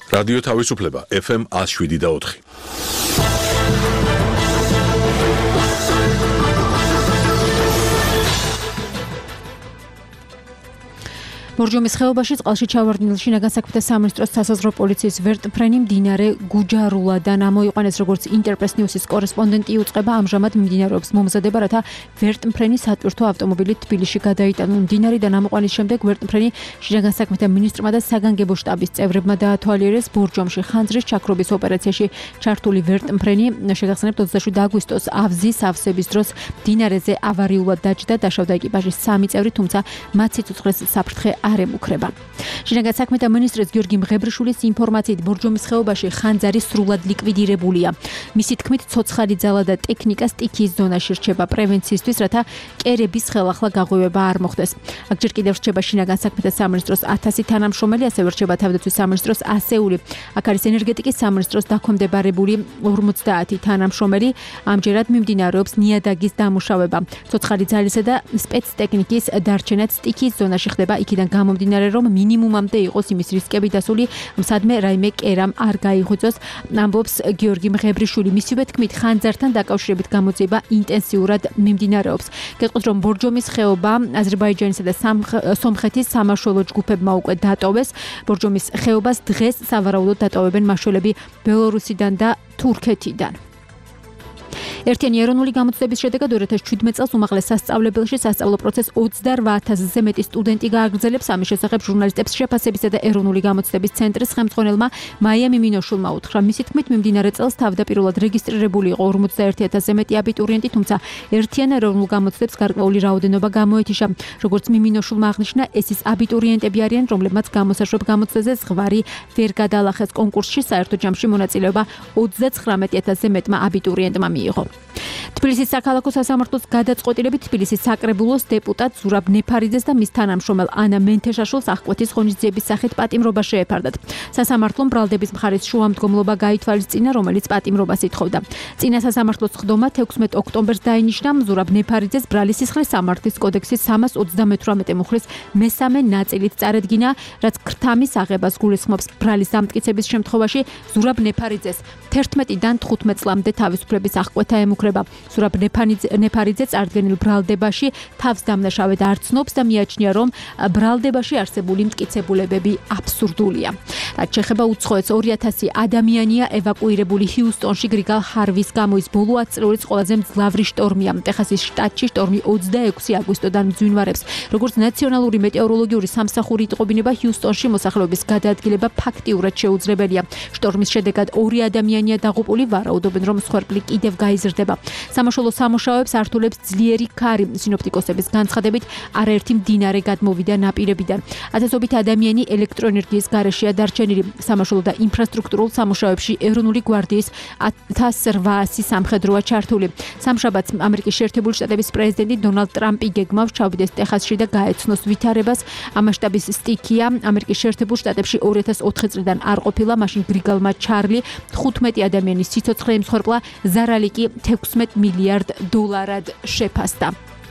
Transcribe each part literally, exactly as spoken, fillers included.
რადიო თავისუფლება ეფ ემ one oh seven და four. ბორჯომის ხეობაში წყალში ჩავარდნილ შინაგან საქმეთა სამინისტროს სასაზღვრო პოლიციის ვერტმფრენი მდინარე გუჯარულადან ამოიყვანეს, როგორც ინტერპრეს ნიუსის კორესპონდენტი იუწყება, ამჟამად მიმდინარეობს მომზადება, რათა ვერტმფრენი სატვირთო ავტომობილით თბილისში გადაიტანონ. მდინარიდან ამოყვანის შემდეგ ვერტმფრენი შინაგან საქმეთა მინისტრმა და საგანგებო შტაბის წევრებმა დაათვალიერეს. ბორჯომში ხანძრის ჩაქრობის ოპერაციაში ჩართული ვერტმფრენი შეგახსენებთ ოცდაშვიდი აგვისტოს ავზის ავსების დროს მდინარეზე ავარიულად დაჯდა, დაშავდა ეკიპაჟის სამი წევრი, თუმცა მათ სიცოცხლეს საფრთხე არ ემუქრება. შინაგან საქმეთა მინისტრის გიორგი მღებრიშვილის ინფორმაციით ბორჯომის ხეობაში ხანძარი სრულად ლიკვიდირებულია. მისი თქმით, ცოცხალი ძალა და ტექნიკა სტიქიის ზონაში რჩება პრევენციისთვის, რათა კერების ხელახლა გაღვივება არ მოხდეს. აქ ჯერ კიდევ რჩება შინაგან საქმეთა სამინისტროს ათასი თანამშრომელი, ასევე რჩება თავდაცვის სამინისტროს ასეული. აქ არის ენერგეტიკის სამინისტროს დაქვემდებარებული ორმოცდაათი თანამშრომელი. ამჯერად მიმდინარეობს ნიადაგის დამუშავება. ცოცხალი ძალისა და სპეცტექნიკის დარჩენაც სტიქიის ზონაში ხდება, იქიდან გამომდინარე, რომ მინიმუმამდე იყოს იმის რისკები დასული, სადმე რაიმე კერამ არ გაიღვიძოს, ამბობს გიორგი მღებრიშვილი. მისივე თქმით, ხანძართან დაკავშირებით გამოძიება ინტენსიურად მიმდინარეობს. გეტყვით, რომ ბორჯომის ხეობა აზერბაიჯანისა და სომხეთის სამაშველო ჯგუფებმა უკვე დატოვეს. ბორჯომის ხეობას დღეს სავარაუდოდ დატოვებენ მაშველები ბელორუსიდან და თურქეთიდან. ერთიანი ეროვნული გამოცდების შედეგად two thousand seventeen წელს უმაღლეს სასწავლებელში სასწავლო პროცესს ოცდარბა ათასზე მეტი სტუდენტი გააგრძელებს. ამის შესახებ ჟურნალისტებს შეფასებისა და ეროვნული გამოცდების ცენტრის ხელმძღვანელმა მაია მიმინოშულმა უთხრა. მისი თქმით, მიმდინარე წელს თავდაპირველად რეგისტრირებული იყო ორმოცდაერთი ათასზე მეტი აბიტურიენტი, თუმცა ერთიან ეროვნულ გამოცდებს გარკვეული რაოდენობა გამოეთიშა. როგორც მიმინოშულმა აღნიშნა, ეს ის აბიტურიენტები არიან, რომლებმაც გამოსაშვებ გამოცდაზე ზღვარი ვერ გადაალახეს. კონკურსში საერთო ჯამში მონაწილეობა ოცდაცხრამეტი ათასზე მეტმა აბიტურიენტმა მიიღო. თბილისის საქალაქო სასამართლოს გადაწყვეტილებით თბილისის საკრებულოს დეპუტატ ზურაბ ნეფარიძეს და მის თანამშრომელ ანა მენთეშაშვილს აღკვეთის ღონისძიების სახით პატიმრობა შეეფარდათ. სასამართლომ ბრალდების მხარის შუამდგომლობა გაითვალისწინა, რომელიც პატიმრობას ითხოვდა. წინა სასამართლოს სხდომა თექვსმეტ ოქტომბერს დაინიშნა. ზურაბ ნეფარიძეს ბრალისისხლის სამართლის კოდექსის სამას ოცდამეთვრამეტე მუხლის მესამე ნაწილით წარედგინა, რაც ქრთამის აღებას გულისხმობს. ბრალის დამტკიცების შემთხვევაში ზურაბ ნეფარიძეს თერთმეტიდან თხუთმეტ წლამდე თავისუფლების აღკვეთა ემუქრება. ზურაბ ნეფარიძე წარდგენილ ბრალდებაში თავს დამნაშავედ არ ცნობს და მიაჩნია, რომ ბრალდებაში არსებული მტკიცებულებები აბსურდულია. რაც შეეხება უცხოეთს, ორი ათასი ადამიანია ევაკუირებული ჰიუსტონში გრიგალ ჰარვის გამო. ის ბოლო ათი წლების ყველაზე მძლავრი შტორმია. ტეხასის შტატში შტორმი ოცდაექვსი აგვისტოდან მძვინვარებს. როგორც ნაციონალური მეტეოროლოგიური სამსახური იტყობინება, ჰიუსტონში მოსახლეობის გადაადგილება ფაქტიურად შეუძლებელია. შტორმის შედეგად ორი ადამიანია დაღუპული, ვარაუდობენ, რომ მსხვერპლი კიდევ გაიზრდება. სამაშველო სამუშაოებს ართულებს ძლიერი ქარი. სინოპტიკოსების განცხადებით, არაერთი მდინარე გადმოვიდა ნაპირებიდან. ათასობით ადამიანი ელექტროენერგიის გარეშეა დარჩენილი. სამაშველო და ინფრასტრუქტურულ სამუშაოებში ეროვნული გვარდიის ათას რვაასი სამხედროა ჩართული. სამშაბათს ამერიკის შეერთებული შტატების პრეზიდენტი დონალდ ტრამპი გეგმავს ჩავიდეს ტეხასში და გაეცნოს ვითარებას. ამასშტაბის სტიქია ამერიკის შეერთებულ შტატებში ორი ათას ოთხი წლიდან არ ყოფილა, მაშინ გრიგალმა ჩარლი თხუთმეტი ადამიანის სიცოცხლე იმსხვერპლა, ზარალი კი თექვსმეტ მილიარდ დოლარად შეფასდა.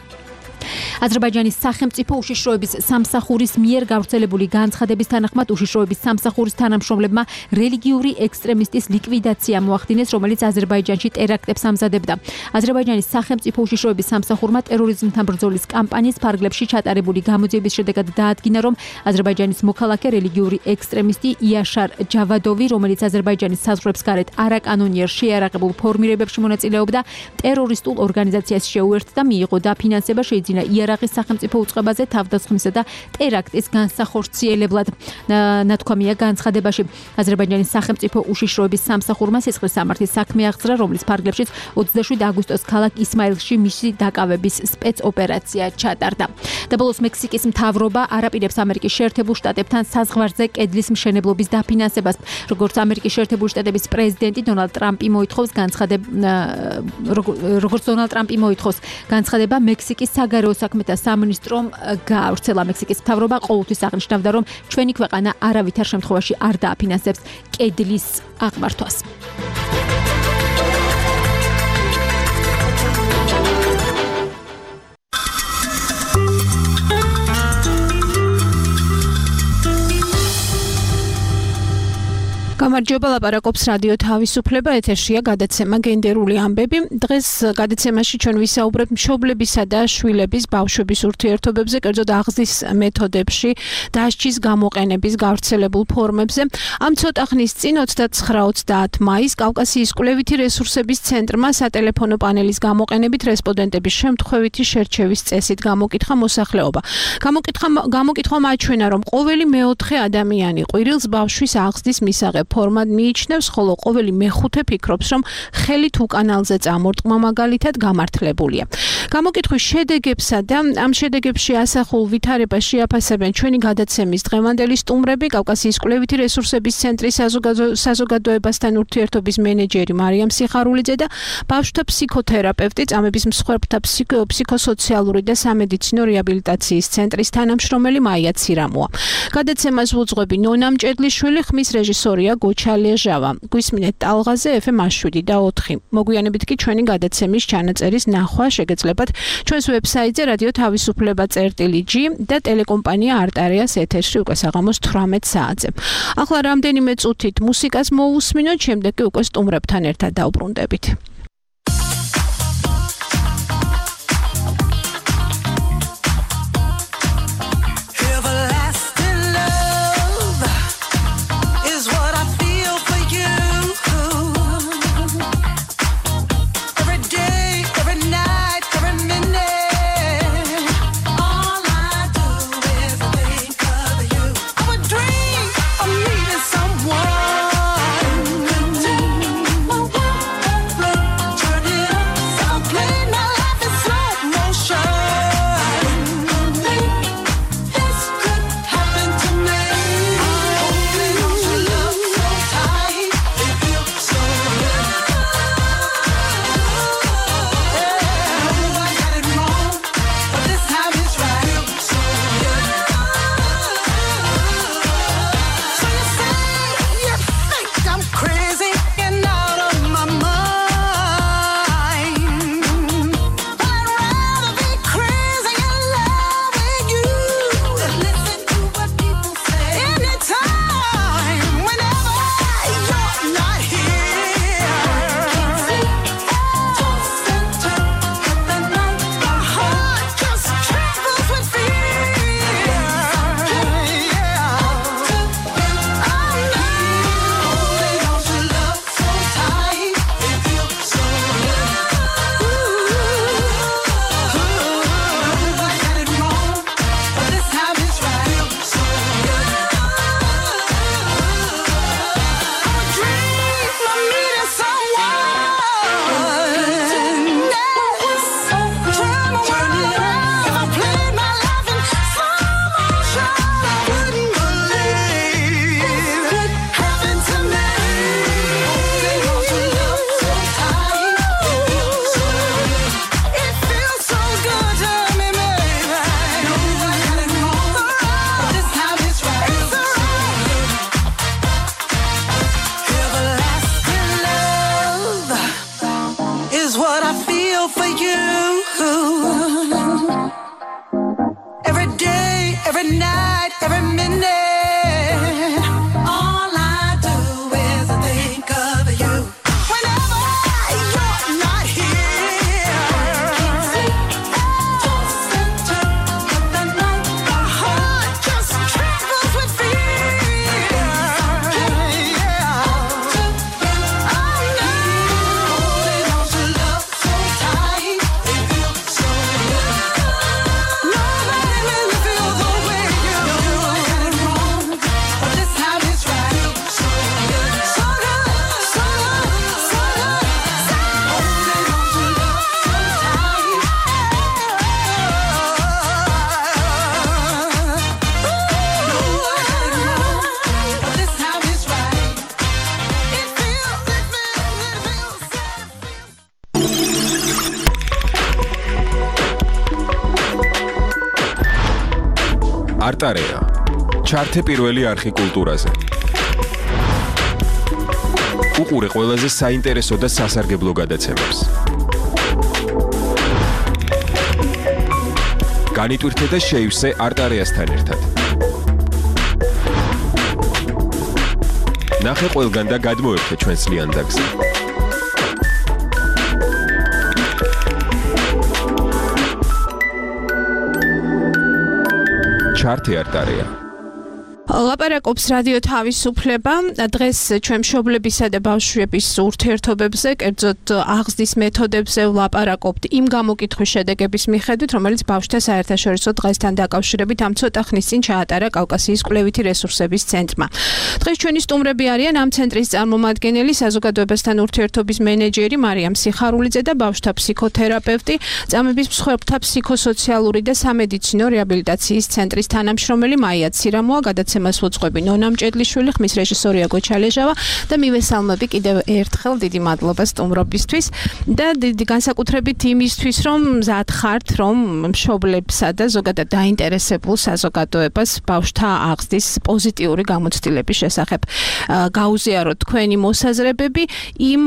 აზერბაიჯანის სახელმწიფო უშიშროების სამსახურის მიერ გავრცელებული განცხადების თანახმად უშიშროების სამსახურის თანამშრომლებმა რელიგიური ექსტრემისტის ლიკვიდაცია მოახდინეს, რომელიც აზერბაიჯანში ტერაქტებს ამზადებდა. აზერბაიჯანის სახელმწიფო უშიშროების სამსახურმა ტერორიზმთან ბრძოლის კამპანიის ფარგლებში ჩატარებული გამოძიების შედეგად დაადგინა, რომ აზერბაიჯანის მოქალაქე რელიგიური ექსტრემისტი იაშარ ჯავადოვი, რომელიც აზერბაიჯანის საზღვრებს გარეთ არაკანონიერ შეიარაღებულ ფორმირებებში მონაწილეობდა, ტერორისტულ ორგანიზაციას შეუერთდა და მიიღო დაფინანსება შეიძინა იერაღის სახელმწიფო უწყებაზე თავდასხმისა და ტერაქტის განსახორციელებლად. ნათქვამია განცხადებაში. აზერბაიჯანის სახელმწიფო უშიშროების სამსახურმა სისხლის სამართლის საქმე აღძრა, რომლის ფარგლებშიც ოცდაშვიდი აგვისტოს ქალაქ ისმაილში მისი დაკავების სპეცოპერაცია ჩატარდა. და ბოლოს მექსიკის მთავრობა არაპირებს ამერიკის შეერთებულ შტატებთან საზღვარზე კედლის მშენებლობის დაფინანსებას. როგორც ამერიკის შეერთებული შტატების პრეზიდენტი დონალდ ტრამპი მოითხოვს განცხადება როგორც დონალდ ტრამპი მოითხოვს განცხადება მექსიკის საგარეო საქმეთა სამინისტრომ გაავრცელა. მექსიკის მთავრობა ყოველთვის აღნიშნავდა, რომ ჩვენი ქვეყანა არავითარ შემთხვევაში არ დააფინანსებს კედლის აღმართვას. გამარჯობა, ლაპარაკობს რადიო თავისუფლება, ეთერშია გადაცემა გენდერული ამბები. დღეს გადაცემაში ჩვენ ვისაუბრებთ მშობლებისა და შვილების, ბავშვების ურთიერთობებზე, კერძოდ აღზრდის მეთოდებში, დასჯის გამოყენების გავრცელებულ ფორმებზე. ამ ცოტა ხნის წინ ოცდაცხრა ოცდაათ მაისს კავკასიის კვლევითი რესურსების ცენტრმა სატელეფონო პანელის გამოყენებით რესპონდენტების შემთხვევითი შერჩევის წესით გამოკითხა მოსახლეობა. გამოკითხა გამოკითხვა მაჩვენა, რომ ყოველი მეოთხე ადამიანი ყვირილს ბავშვის აღზრდის მისაღებ ფორმად მიიჩნევს, ხოლო ყოველი მეხუთე ფიქრობს, რომ ხელით უკანალზე წამორტყმა მაგალითად გამართლებულია. გამოკითხვის შედეგებსა და ამ შედეგებში ასახულ ვითარებას შეაფასებენ ჩვენი გადაცემის დღევანდელი სტუმრები, კავკასიის კვლევითი რესურსების ცენტრის საზოგადოებასთან ურთიერთობის მენეჯერი მარიამ სიხარულიძე და ბავშვთა ფსიქოთერაპევტი, წამების მსხვერპლთა ფსიქოსოციალური და სამედიცინო რეაბილიტაციის ცენტრის თანამშრომელი მაია ცირამოა. გადაცემას ვუძღვები ნონა მჭედლიშვილი, ხმის რეჟისორია გოჩა ლეჟავა. გვისმინეთ ტალღაზე ეფ ემ შვიდი და ოთხი. მოგვიანებით კი ჩვენი გადაცემის ჩანაწერის ნახვა შეგეძლებათ ჩვენს ვებსაიტზე რადიო თავისუფლება წერტილი ჯი და ტელეკომპანია არტარიას ეთერში უკვე საღამოს თვრამეტ საათზე. ახლა რამდენიმე წუთით მუსიკას მოусმინოთ, შემდეგ კი უკვე სტუმრებთან ერთად დავბრუნდებით. არტარია. ჩართე პირველი არხი კულტურაზე. უყურე ყველაზე საინტერესო და სასარგებლო გადაცემებს. განიტვირთე და შეივსე არტარიასთან ერთად. ნახე ყველგან და გადმოერთე ჩვენს ლიანდაგზე. ჩარტი არტარია. ლაპარაკობს რადიო თავისუფლება დღეს ჩვენ მშობლებისა და ბავშვების ურთიერთობებზე, კერძოდ აღზრდის მეთოდებზე ვლაპარაკობთ იმ გამოკითხვის შედეგების მიხედვით, რომელიც ბავშვთა საერთაშორისო დღესთან დაკავშირებით ამ ცოტა ხნის წინ ჩაატარა კავკასიის კვლევითი რესურსების ცენტრმა. დღეს ჩვენი სტუმრები არიან ამ ცენტრის წარმომადგენელი, საზოგადოებასთან ურთიერთობის მენეჯერი მარიამ სიხარულიძე და ბავშვთა ფსიქოთერაპევტი, წამების მსხვერპლთა ფსიქოსოციალური და სამედიცინო რეაბილიტაციის ცენტრის თანამშრომელი მაია ცირამოა, გადაცემა მას უძღვები ნონა მჭედლიშვილი, ხმის რეჟისორია გოჩალეჟავა და მივესალმები კიდევ ერთხელ დიდი მადლობა სტუმრობისთვის და დიდი განსაკუთრებით იმისთვის, რომ მზად ხართ, რომ მშობლებსა და ზოგადად დაინტერესებულ საზოგადოებას ბავშვთა აღზრდის პოზიტიური გამოცდილების შესახებ გაუზიაროთ თქვენი მოსაზრებები იმ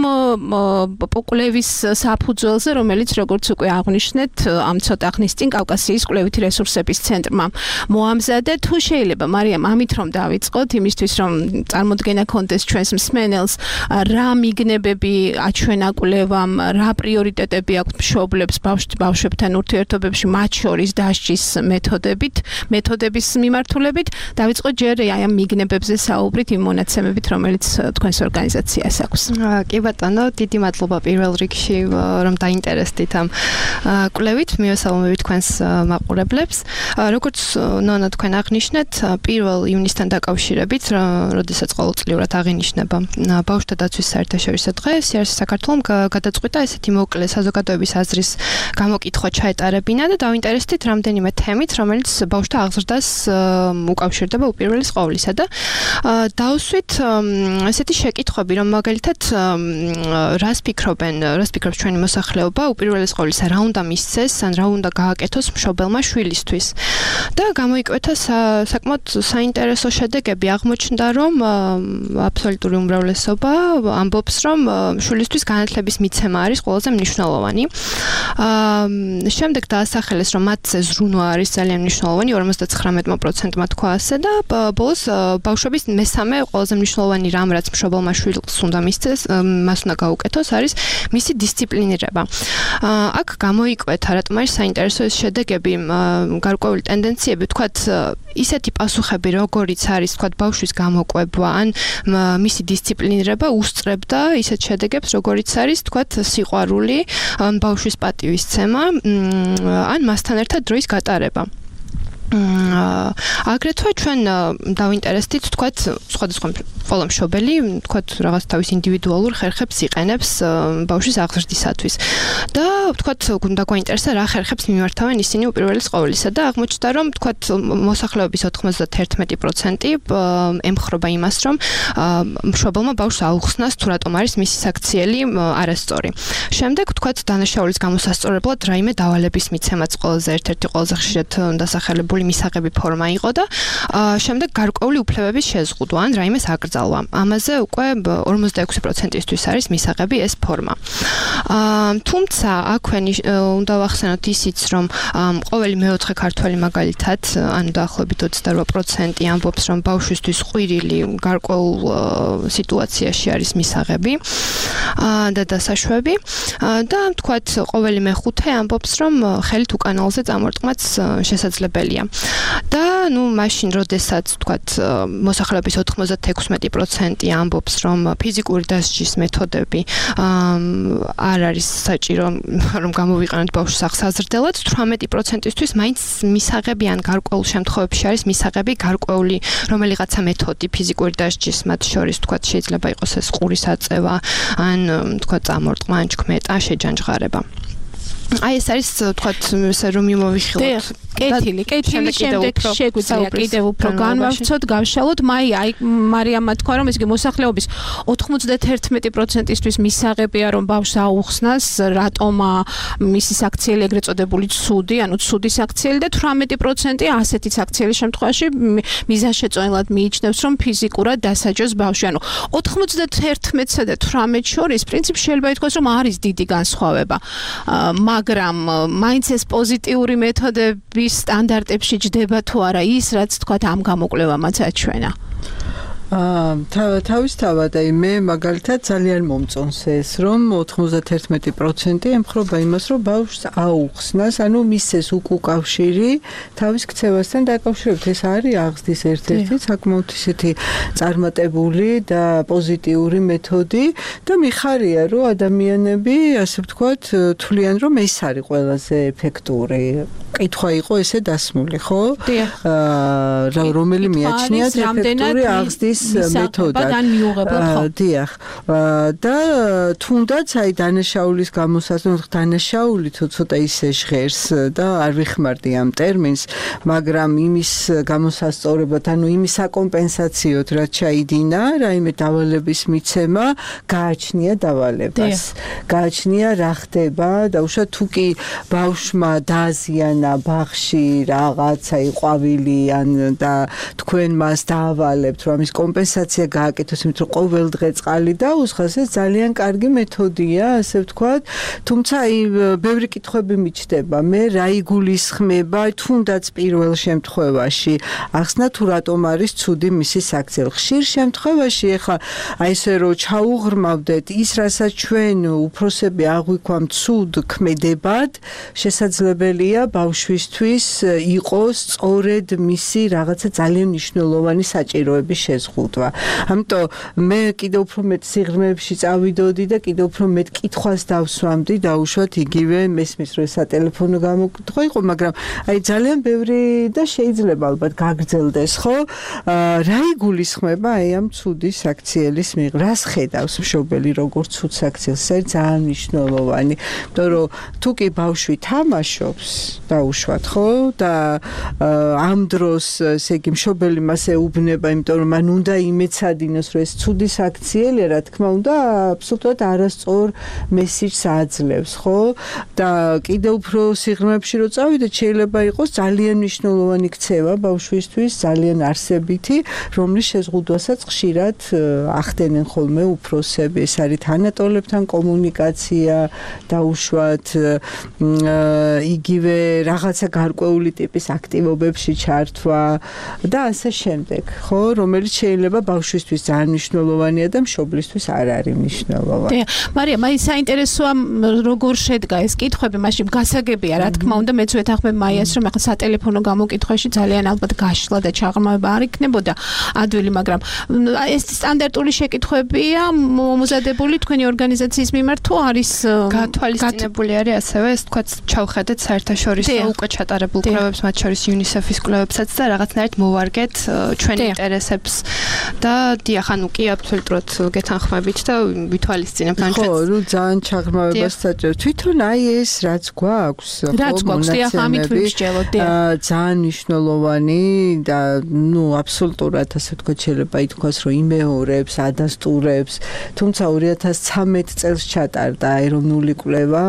კვლევის საფუძველზე, რომელიც როგორც უკვე აღვნიშნეთ, ამ ცოტა ხნის წინ კავკასიის კვლევითი რესურსების ცენტრმა მოამზადა. თუ შეიძლება მარიამ ამით რომ დავიწყოთ, იმისთვის რომ წარმოდგენა კონდეს ჩვენს მსმენელს, რა მიგნებები აჩვენა კვლევამ, რა პრიორიტეტები აქვს მშობლებს ბავშვებთან ურთიერთობებში, მათ შორის დასჯის მეთოდებით, მეთოდების მიმართულებით. დავიწყოთ ჯერ აი ამ მიგნებებზე საუბრით, იმ მონაცემებით, რომელიც თქვენს ორგანიზაციას აქვს. კი ბატონო, დიდი მადლობა პირველ რიგში, რომ დაინტერესდით ამ კვლევით, მივესალმებით თქვენს მაყურებლებს. როგორც ნონა თქვენ აღნიშნეთ, პირველ ივნისთან დაკავშირებით, როდესაც ყოველწლიურად აღინიშნება ბავშვთა დაცვის საერთაშორისო დღე, სიარსი საქართველომ გადაწყვიტა ესეთი მოკლე საზოგადოების აზრის გამოკითხვა ჩაეტარებინა და დავინტერესდით რამდენიმე თემით, რომელიც ბავშვთა აღზრდას უკავშირდება უპირველეს ყოვლისა და დავსვით ესეთი შეკითხვები, რომ მაგალითად რას ფიქრობენ, რას ფიქრობს ჩვენი მოსახლეობა უპირველეს ყოვლისა, რა უნდა მისცეს, ან რა უნდა გააკეთოს მშობელმა შვილისთვის. და გამოიკვეთა საკმაოდ საინტერესო შედეგები, აღმოჩნდა, რომ აბსოლუტური უმრავლესობა ამბობს, რომ შვილისთვის განათლების მიცემა არის ყველაზე მნიშვნელოვანი. შემდეგ დაასახელეს, რომ მათზე ზრუნვა არის ძალიან მნიშვნელოვანი, ორმოცდათხრამეტი პროცენტმა თქვა ასე და ბოლოს ბავშვების მესამე ყველაზე მნიშვნელოვანი რამ, რაც მშობელმა შვილს უნდა მისცეს, მას უნდა გაუკეთოს, არის მისი დისციპლინირება. აქ გამოიკვეთა, რატომ არის საინტერესო ეს შედეგები, გარკვეული ტენდენციები, თქვათ, ისეთი პასუხები, როგორიც არის, თქვათ, ბავშვის გამოკვება, ან მისი დისციპლინირება უსწრებდა ისეთ შედეგებს, როგორიც არის, თქვათ, სიყვარული, ან ბავშვის პატივისცემა, ან მასთან ერთად დროის გატარება. აგრეთვე ჩვენ დავინტერესდით, თქვათ, სხვადასხვა ყველა მშობელი, თქვათ, რაღაც თავის ინდივიდუალურ ხერხებს იყენებს ბავშვის აღზრდისათვის. და თქვათ, უნდა გვაინტერესა რა ხერხებს მიმართავენ ისინი უპირველეს ყოვლისა და აღმოჩნდა, რომ თქვათ, მოსახლეობის ოთხმოცდაერთმეტი პროცენტი ემხრობა იმას, რომ მშობელმა ბავშვს აუხსნას თუ რატომ არის მისი საქციელი არასწორი. შემდეგ, თქვათ, დანაშაულის გამოსასწორებლად რაიმე დავალების მიცემაც ყველაზე ერთ-ერთი ყველაზე ხშირად დასახელებული მისაღები ფორმა იყო და შემდეგ გარკვეული უფლებების შეზღუდვა ან რაიმეს აკრძალვა. ამაზე უკვე ორმოცდაექვსი პროცენტისთვის არის მისაღები ეს ფორმა. თუმცა აქვე უნდა ვახსენოთ ისიც, რომ ყოველი მეოთხე ქართველი მაგალითად, ანუ დაახლოებით ოცდარვა პროცენტი ამბობს, რომ ბავშვისთვის ყვირილი გარკვეულ სიტუაციაში არის მისაღები და დასაშვები და თქვათ, ყოველი მეხუთე ამბობს, რომ ხელით უკანალზე წამორტყმაც შესაძლებელია. და ნუ მაშინ როდესაც თქვათ მოსახლეობის ოთხმოცდაექვსი პროცენტი ამბობს, რომ ფიზიკური დასჯის მეთოდები არ არის საჭირო, რომ გამოვიყენოთ ბავშვს აღსაზრდელად, თვრამეტი პროცენტისთვის მაინც მისაღები ან გარკვეულ შემთხვევებში არის მისაღები გარკვეული რომელიღაცა მეთოდი ფიზიკური დასჯის, მათ შორის თქვათ შეიძლება იყოს ეს ყურის აწევა, ან თქვათ წამორტყმა, ან ჩქმეტა, შეჯანჯღარება. აი ეს არის თქვათ ესე რომ მიმოვიხილოთ. კეთილი, კეთილი შემდეგ შეგვიძლია კიდევ უფრო განვავრცოთ, გავშალოთ. მაი აი მარიამმა თქვა, რომ ესე მოსახლეობის ოთხმოცდაერთმეტი პროცენტისთვის მისაღებია, რომ ბავშვს აუხსნას, რატომ მისი საქციელი ეგრეთ წოდებული ცუდი, ანუ ცუდი საქციელი და თვრამეტი პროცენტი ასეთი საქციელის შემთხვევაში მიზანშეწონილად მიიჩნევს, რომ ფიზიკურად დასაჯოს ბავშვი. ანუ ოთხმოცდაერთმეტსა და თვრამეტს შორის პრინციპში შეიძლება ითქვას, რომ არის დიდი განსხვავება. მაგრამ მაინც ეს პოზიტიური მეთოდები სტანდარტებში ჯდება თუ არა ის, რაც თქვათ ამ გამოკვლევამაც აჩვენა. აა თავისთავად აი მე მაგალითად ძალიან მომწონს ეს რომ ოთხმოცდაერთმეტი პროცენტი ემხრობა იმას რომ ბავშვს აუხსნას, ანუ მისცეს უკუკავშირი თავის ქცევასთან დაკავშირებით. ეს არის აღზრდის ერთ-ერთი საკმაოდ ისეთი წარმატებული და პოზიტიური მეთოდი და მიხარია რომ ადამიანები ასე ვთქვათ თვლიან რომ ეს არის ყველაზე ეფექტური. კითხვა იყო ესე დასმული, ხო? აა რომელი მიაჩნიათ ეფექტური აღზრდის მეთოდად. დიახ. და თუნდაც აი დანაშაულის გამოსაზრდელად დანაშაული ცოტა ისე ჟღერს და არ ვიხმარდი ამ ტერმინს, მაგრამ იმის გამოსასწორებლად, ანუ იმის აკომპენსაციოდ, რაც ჩაიდინა, რაიმე დავალების მიცემა გააჩნია დავალებას. გააჩნია რა ხდება და უშუალოდ თუ კი ბავშვმა დააზიანა ბაღში რაღაცა იყვავილი ან და თქვენ მას დაავალებთ რომ ამის კომპენსაცია გააკეთოს, იმიტომ რომ ყოველ დღე წყალი დაუსხას, ეს ძალიან კარგი მეთოდია, ასე ვთქვათ. თუმცა აი ბევრი კითხვები მიჩნდება. მე რა იგულისხმება თუნდაც პირველ შემთხვევაში ახსნა თუ რატომ არის ცუდი მისი საქციელი. ხშირ შემთხვევაში ეხლა აი ესე რომ ჩაუღრმავდეთ ის, რასაც ჩვენ უფროსები აღვიქვამთ ცუდ ქმედებად, შესაძლებელია ბავშვისთვის იყოს სწორედ მისი რაღაცა ძალიან მნიშვნელოვანი საჭიროების შეზღუდვა. ამიტომ მე კიდევ უფრო მეტ სიღრმეებში წავიდოდი და კიდევ უფრო მეტ კითხვას დავსვამდი და უშუალოდ იგივე მესმის რომ სატელეფონო გამოკითხვა იყო, მაგრამ აი ძალიან ბევრი და შეიძლება ალბათ გაგრძელდეს, ხო? რა იგულისხმება აი ამ ცუდი საქციელის მიღ? რას ხედავს მშობელი როგორც ცუდ საქციელს? ეს ძალიან მნიშვნელოვანი, იმიტომ რომ თუ კი ბავშვი თამაშობს დაუშვათ, ხო? და ამ დროს ესე იგი მშობელი მას ეუბნება, იმიტომ რომ მან უნდა იმეცადინოს, რომ ეს ცუდი საქციელია, რა თქმა უნდა, აბსოლუტურად არასწორ მესიჯს აძლევს, ხო? და კიდევ უფრო სიღრმეებში რო წავიდეთ, შეიძლება იყოს ძალიან მნიშვნელოვანი ქცევა ბავშვისთვის, ძალიან არსებითი, რომლის შეზღუდვასაც ხშირად ახდენენ ხოლმე უფროსები. ეს არის თანატოლებთან კომუნიკაცია, დაუშვათ იგივე რაღაცა გარკვეული ტიპის აქტივობებში ჩართვა და ასე შემდეგ, ხო, რომელიც შეიძლება ბავშვისთვის ძალიან მნიშვნელოვანია და მშობლისთვის არ არის მნიშვნელოვანი. მარია, მაინც საინტერესოა როგორ შედგა ეს კითხვები, მაშინ გასაგებია, რა თქმა უნდა, მეც ვეთანხმებ მაიას, რომ ახლა სატელეფონო გამოკითხვაში ძალიან ალბათ გაშლა და ჩაღრმავება არ იქნებოდა ადვილი, მაგრამ ეს სტანდარტული შეკითხვებია მომზადებული თქვენი ორგანიზაციის მიმართ თუ არის გათვალისწინებული არის ასევე, ეს თქვა ჩავხედეთ საერთაშორისო უკვე ჩატარებულ კვლევებს, მათ შორის UNICEF-ის კვლევებსაც და რაღაცნაირად მოვარგეთ ჩვენი ინტერესებს და დიახ, ანუ კი აბსოლუტურად გეთანხმებით და ვითვალისწინებთ ან ხო, რო ძალიან ჩაღრმავებას საჭირო. თვითონ აი ეს რაც გვაქვს, რაც გვაქვს, დიახ, ამით ვიმსჯელოთ, დიახ. ძალიან მნიშვნელოვანი და ნუ აბსოლუტურად ასე ვთქვათ, შეიძლება ითქვას, რომ იმეორებს, ადასტურებს, თუმცა ორი ათას ცხრამეტ წელს ჩატარდა ეროვნული კვლევა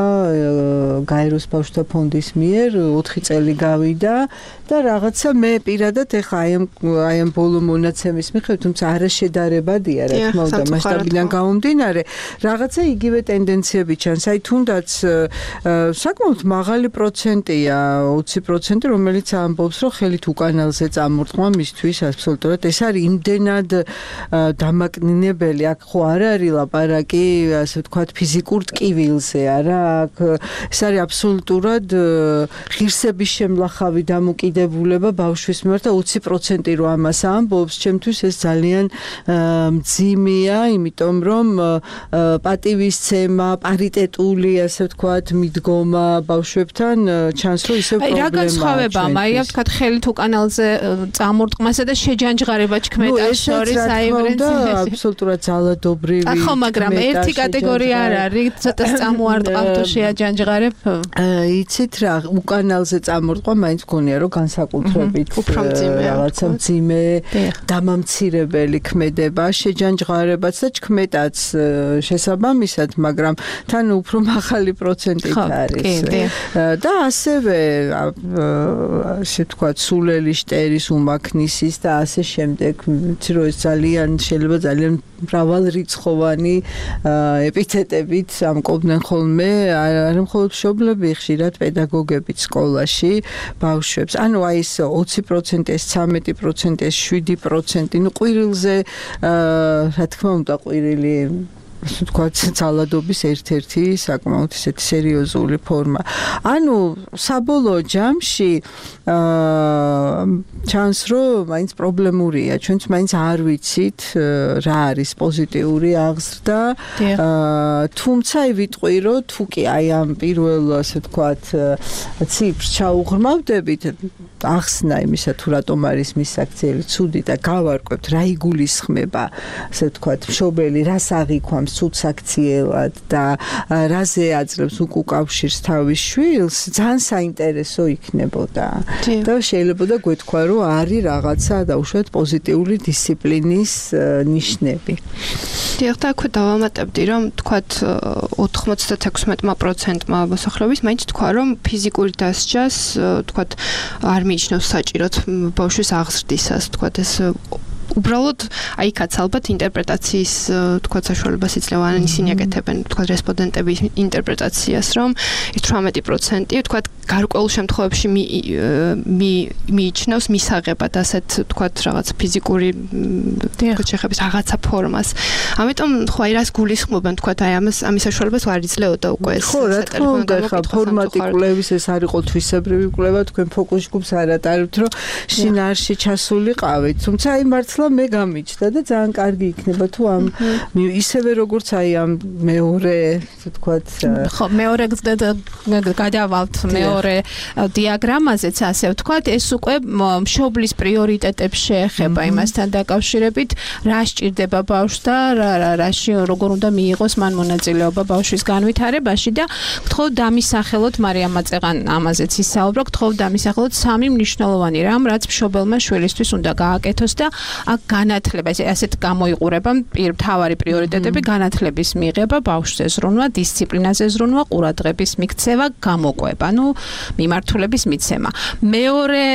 გაეროს ბავშვთა ფონდის მიერ, ოთხი წელი გავიდა და რაღაცა მე პირადად ეხა აი ამ აი ამ ბოლო მონაცემის მიხედვით, თუმცა არაშედარებადია, რა თქმა უნდა, მასშტაბიდან გამომდინარე, რაღაცა იგივე ტენდენციები ჩანს. აი თუნდაც საკმაოდ მაღალი პროცენტია, ოცი პროცენტი, რომელიც ამბობს, რომ ხელით უკანალზე წამორტყმა მისთვის აბსოლუტურად ეს არის იმდენად დამაკნინებელი. აქ ხო არ არის ლაპარაკი, ასე ვთქვათ, ფიზიკურ ტკივილზე, არა, აქ ეს არის აბსოლუტურად ღირსების შემლახავი დამოკიდებულება ბავშვის მიმართ და ოცი პროცენტი რო ამას ამბობს, ჩემთვის ეს ძალიან მძიმეა, იმიტომ რომ პატივისცემა, პარიტეტული, ასე ვთქვათ, მიდგომა ბავშვებთან ჩანს, რომ ისევ პრობლემაა. აი, რა განსხვავებაა, აი, ვთქვათ, ხელით უკანალზე წამორტყმასა და შეჯანჯღარება ჩქმეტას შორის აივრენცია. აბსოლუტურად ძალადობრივი. ხო, მაგრამ ერთი კატეგორია არ არის, ცოტა წამოარტყავ თუ შეაჯანჯღარებ. იცით რა, უკანალზე წამორტყვა მაინც გქონია, რომ განსაკუთრებით უფრო მძიმეა. რაღაცა მძიმე, დამამცირებელი ქმედება, შეჯანჯღარებაც და ჩქმეტაც შესაბამისად, მაგრამ თან უფრო მაღალი პროცენტით არის. და ასევე ასე ვთქვათ, სულელი შტერის, უმაქნისის და ასე შემდეგ, ვიცი რომ ეს ძალიან შეიძლება ძალიან მრავალრიცხოვანი ეპითეტებით ამკობდნენ ხოლმე, არ მხოლოდ მშობლები, ხშირად პედაგოგებიც სკოლაში ბავშვებს. ანუ აი ეს ოცი პროცენტი, ეს ცხრამეტი პროცენტი, ეს შვიდი პროცენტი, ნუ ყვირილზე რა თქმა უნდა ყვირილი ასე ვთქვათ, ძალადობის ერთ-ერთი საკმაოდ ისეთი სერიოზული ფორმა. ანუ საბოლოო ჯამში აა ჩანს, რომ მაინც პრობლემურია, ჩვენც მაინც არ ვიცით რა არის პოზიტიური აღზრდა. აა თუმცა ვიტყვი, რომ თუ კი აი ამ პირველ ასე ვთქვათ ციფრს ჩაუღრმავდებით, ახსნა იმისა თუ რატომ არის მისაქციელი ცუდი და გავარკვევთ რა იგულისხმება, ასე ვთქვათ, მშობელი რას აღიქვამს ცუდსაქციელად და რაზე აძლევს უკავშირს თავის შვილს, ძალიან საინტერესო იქნებოდა. და შეიძლება და გვეთქვა, რომ არის რაღაცა დაუშვათ პოზიტიური დისციპლინის ნიშნები. დიახ, და აქვე დავამატებდი, რომ თქვათ ოთხმოცდათექვსმეტ პროცენტმა მოსახლეობის მაინც თქვა, რომ ფიზიკური დასჯას თქვათ არ მიიჩნევს საჭიროდ ბავშვის აღზრდისას, თქვათ ეს უბრალოდ აიქაც ალბათ ინტერპრეტაციის თქვათ საშუალებას იძლევა ან ისინი აკეთებენ თქვათ რესპონდენტების ინტერპრეტაციას, რომ ათმეტი პროცენტი თქვათ გარკვეულ შემთხვევებში მიიჩნევს მისაღებად ასეთ თქვათ რაღაც ფიზიკური შეხების რაღაცა ფორმას. ამიტომ ხო აი რას გულისხმობენ თქვათ აი ამას ამის საშუალებას არ იძლეოდა უკვე ეს. ხო, რა თქმა უნდა, ხა ფორმატი კვლევის ეს არ იყო თვისებრივი კვლევა, თქვენ ფოკუს ჯგუფს არ ატარებთ, რომ შინაარსში ჩასულიყავით. თუმცა აი მართლა მე გამიჩნდა და ძალიან კარგი იქნება თუ ამ ისევე როგორც აი ამ მეორე თქვათ ხო მეორე გადავალთ მეორე დიაგრამაზეც ასე ვთქვათ ეს უკვე მშობლის პრიორიტეტებს შეეხება იმასთან დაკავშირებით რა სჭირდება ბავშვს და რაში როგორ უნდა მიიღოს მან მონაწილეობა ბავშვის განვითარებაში და გთხოვ დამისახელოთ მარიამ მაწეღან ამაზეც ისაუბრა გთხოვ დამისახელოთ სამი მნიშვნელოვანი რამ რაც მშობელმა შვილისთვის უნდა გააკეთოს და აქ განათლება ასეთ გამოიყურება მთავარი პრიორიტეტები განათლების მიღება ბავშვზე ზრუნვა დისციპლინაზე ზრუნვა ყურადღების მიქცევა გამოყვება ნუ მიმართულების მიცემა მეორე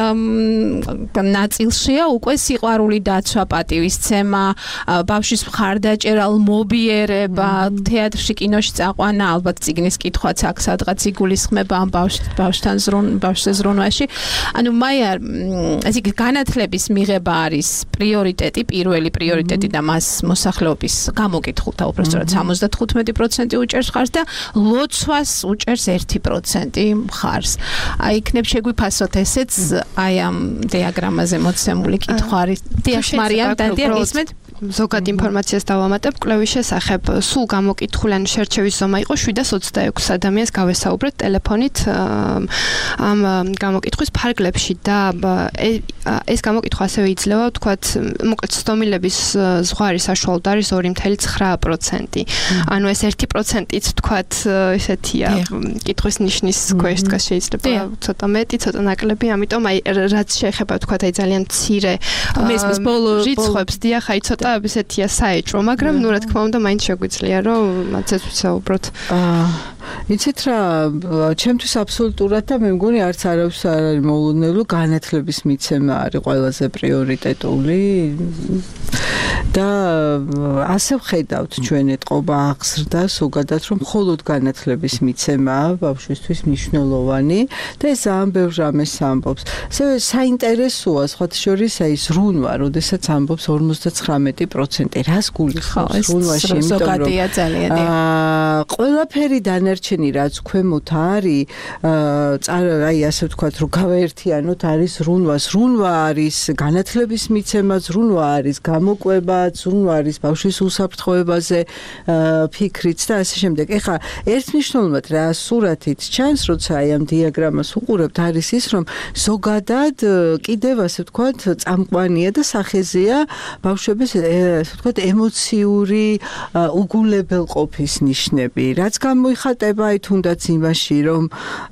ნაწილშია უკვე სიყვარული დაცვა პატივისცემა ბავშვის მხარდაჭერა მობიერება თეატრში კინოში წაყვანა ალბათ წიგნის კითხვაც აქ სადღაც იგულისხმება ამ ბავშვთან ზრუნვა ბავშვზე ზრუნვაში ანუ მაია ეს იგი განათლების მიღება არის პრიორიტეტი, პირველი პრიორიტეტი და მას მოსახლეობის გამოკითხულთა უბრალოდ სამოცდათხუთმეტი პროცენტი უჭერს მხარს და ლოცვას უჭერს ერთი პროცენტი მხარს. აი იქნებ შეგვიფასოთ ესეც აი ამ დიაგრამაზე მოცემული კითხვა არის. დიახ, მარიამ, დადიან ისმეთ ზოგად ინფორმაციას დავამატებ კვლევის შესახებ სულ გამოკითხულან შერჩევის ზომა იყო შვიდას ოცდაექვსი ადამიანს გავესაუბრეთ ტელეფონით ამ გამოკითხვის ფარგლებში და ეს გამოკითხვა ასევე იძლევა თქვათ მოკლედ სტომილების ზღვარი საშუალოდ არის ორი წუთი ცხრა პროცენტი ანუ ეს ერთი პროცენტიც თქვათ ესეთია კითხვის ნიშნის ქვეშ დგას შეიძლება ცოტა მეტი ცოტა ნაკლები ამიტომ აი რაც შეეხება თქვათ აი ძალიან მცირე მესმის ბოლო რიცხვებს დიახ აი ცოტა ესეთია საეჭვო, მაგრამ ნუ რა თქმა უნდა მაინც შეგვიძლია რომ მაცეს ვისაუბროთ. აა იცით რა, ჩემთვის აბსოლუტურად და მე მგონი არც არავის არ არის მოულოდნელი განათლების მიცემა არის ყველაზე პრიორიტეტული და ასე ვხედავთ ჩვენ ეთყობა აღზრდა ზოგადად რომ მხოლოდ განათლების მიცემაა ბავშვისთვის მნიშვნელოვანი და ეს ძალიან ბევრ რამეს ამბობს. ასევე საინტერესოა სხვათა შორის აი ზრუნვა, როდესაც ამბობს ორმოცდაცხრამეტი პროცენტი რას გულისხმობს ზრუნვაში, იმიტომ რომ აა ყველაფერი დანარჩენი რაც ქვემოთ არის აა აი ასე ვთქვათ რომ გავაერთიანოთ არის ზრუნვა, ზრუნვა არის განათლების მიცემა, ზრუნვა არის გამოყვება ზრუნვა არის ბავშვის უსაფრთხოებაზე ფიქრიც და ასე შემდეგ. ეხლა ერთმნიშვნელოვნად რა სურათით ჩანს, როცა აი ამ დიაგრამას უყურებთ, არის ის, რომ ზოგადად კიდევ ასე ვთქვათ, წამყვანია და სახეზეა ბავშვების ასე ვთქვათ, ემოციური უგულებელყოფის ნიშნები. რაც გამოიხატება აი თუნდაც იმაში, რომ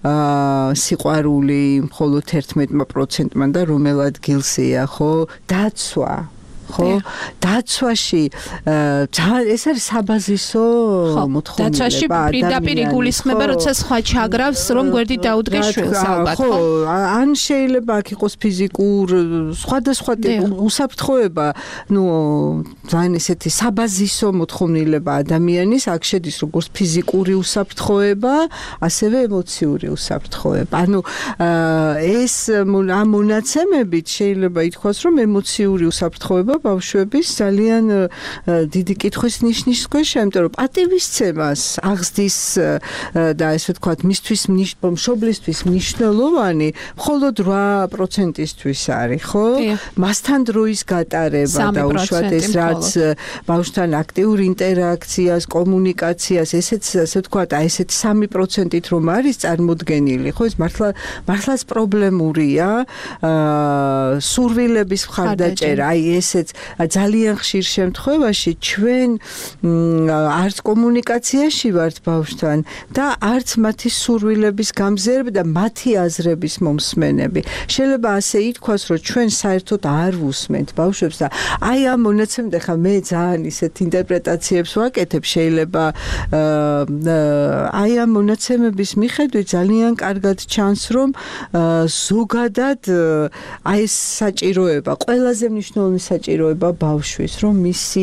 სიყვარული მხოლოდ ერთმეტი პროცენტმა და რომელ ადგილზეა, ხო, დაცვა ხო დაცვაში ძალიან ეს არის საბაზისო მოთხოვნილება დაცვაში პირდაპირ იგულისხმება როცა სხვა ჩაგრავს რომ გვერდი დაუდგეს შვილს ალბათ ხო ან შეიძლება აქ იყოს ფიზიკურ სხვადასხვა უსაფრთხოება ნუ ძალიან ესეთი საბაზისო მოთხოვნილება ადამიანის აქ შედის როგორც ფიზიკური უსაფრთხოება ასევე ემოციური უსაფრთხოება ანუ ეს ამ მონაცემებით შეიძლება ითქვას რომ ემოციური უსაფრთხოება ბავშვების ძალიან დიდი კითხვის ნიშნის ქვეშ, იმიტომ რომ პატივისცემას აღზრდის და ესე ვთქვათ, მისთვის მშობლისთვის მნიშვნელოვანი მხოლოდ რვა პროცენტისთვის არის, ხო? მასთან დროის გატარება და უშუალოდ ეს რაც ბავშვთან აქტიურ ინტერაქციას, კომუნიკაციას, ესეც ასე ვთქვათ, აი ესეთ სამი პროცენტით რომ არის წარმოდგენილი, ხო? ეს მართლა მართლაც პრობლემურია. აა სურვილების მხარდაჭერა, აი ესეც ძალიან ხშირ შემთხვევაში ჩვენ არც კომუნიკაციაში ვართ ბავშვთან და არც მათი სურვილების გამზიარება და მათი აზრების მომსმენები. შეიძლება ასე ითქვას, რომ ჩვენ საერთოდ არ ვუსმენთ ბავშვებს და აი ამ მონაცემით ახლა მე ძალიან ისეთ ინტერპრეტაციებს ვაკეთებ, შეიძლება აი ამ მონაცემების მიხედვით ძალიან კარგად ჩანს, რომ ზოგადად აი ეს საჭიროება, ყველაზე მნიშვნელოვანი საჭიროება ბავშვის, რომ მისი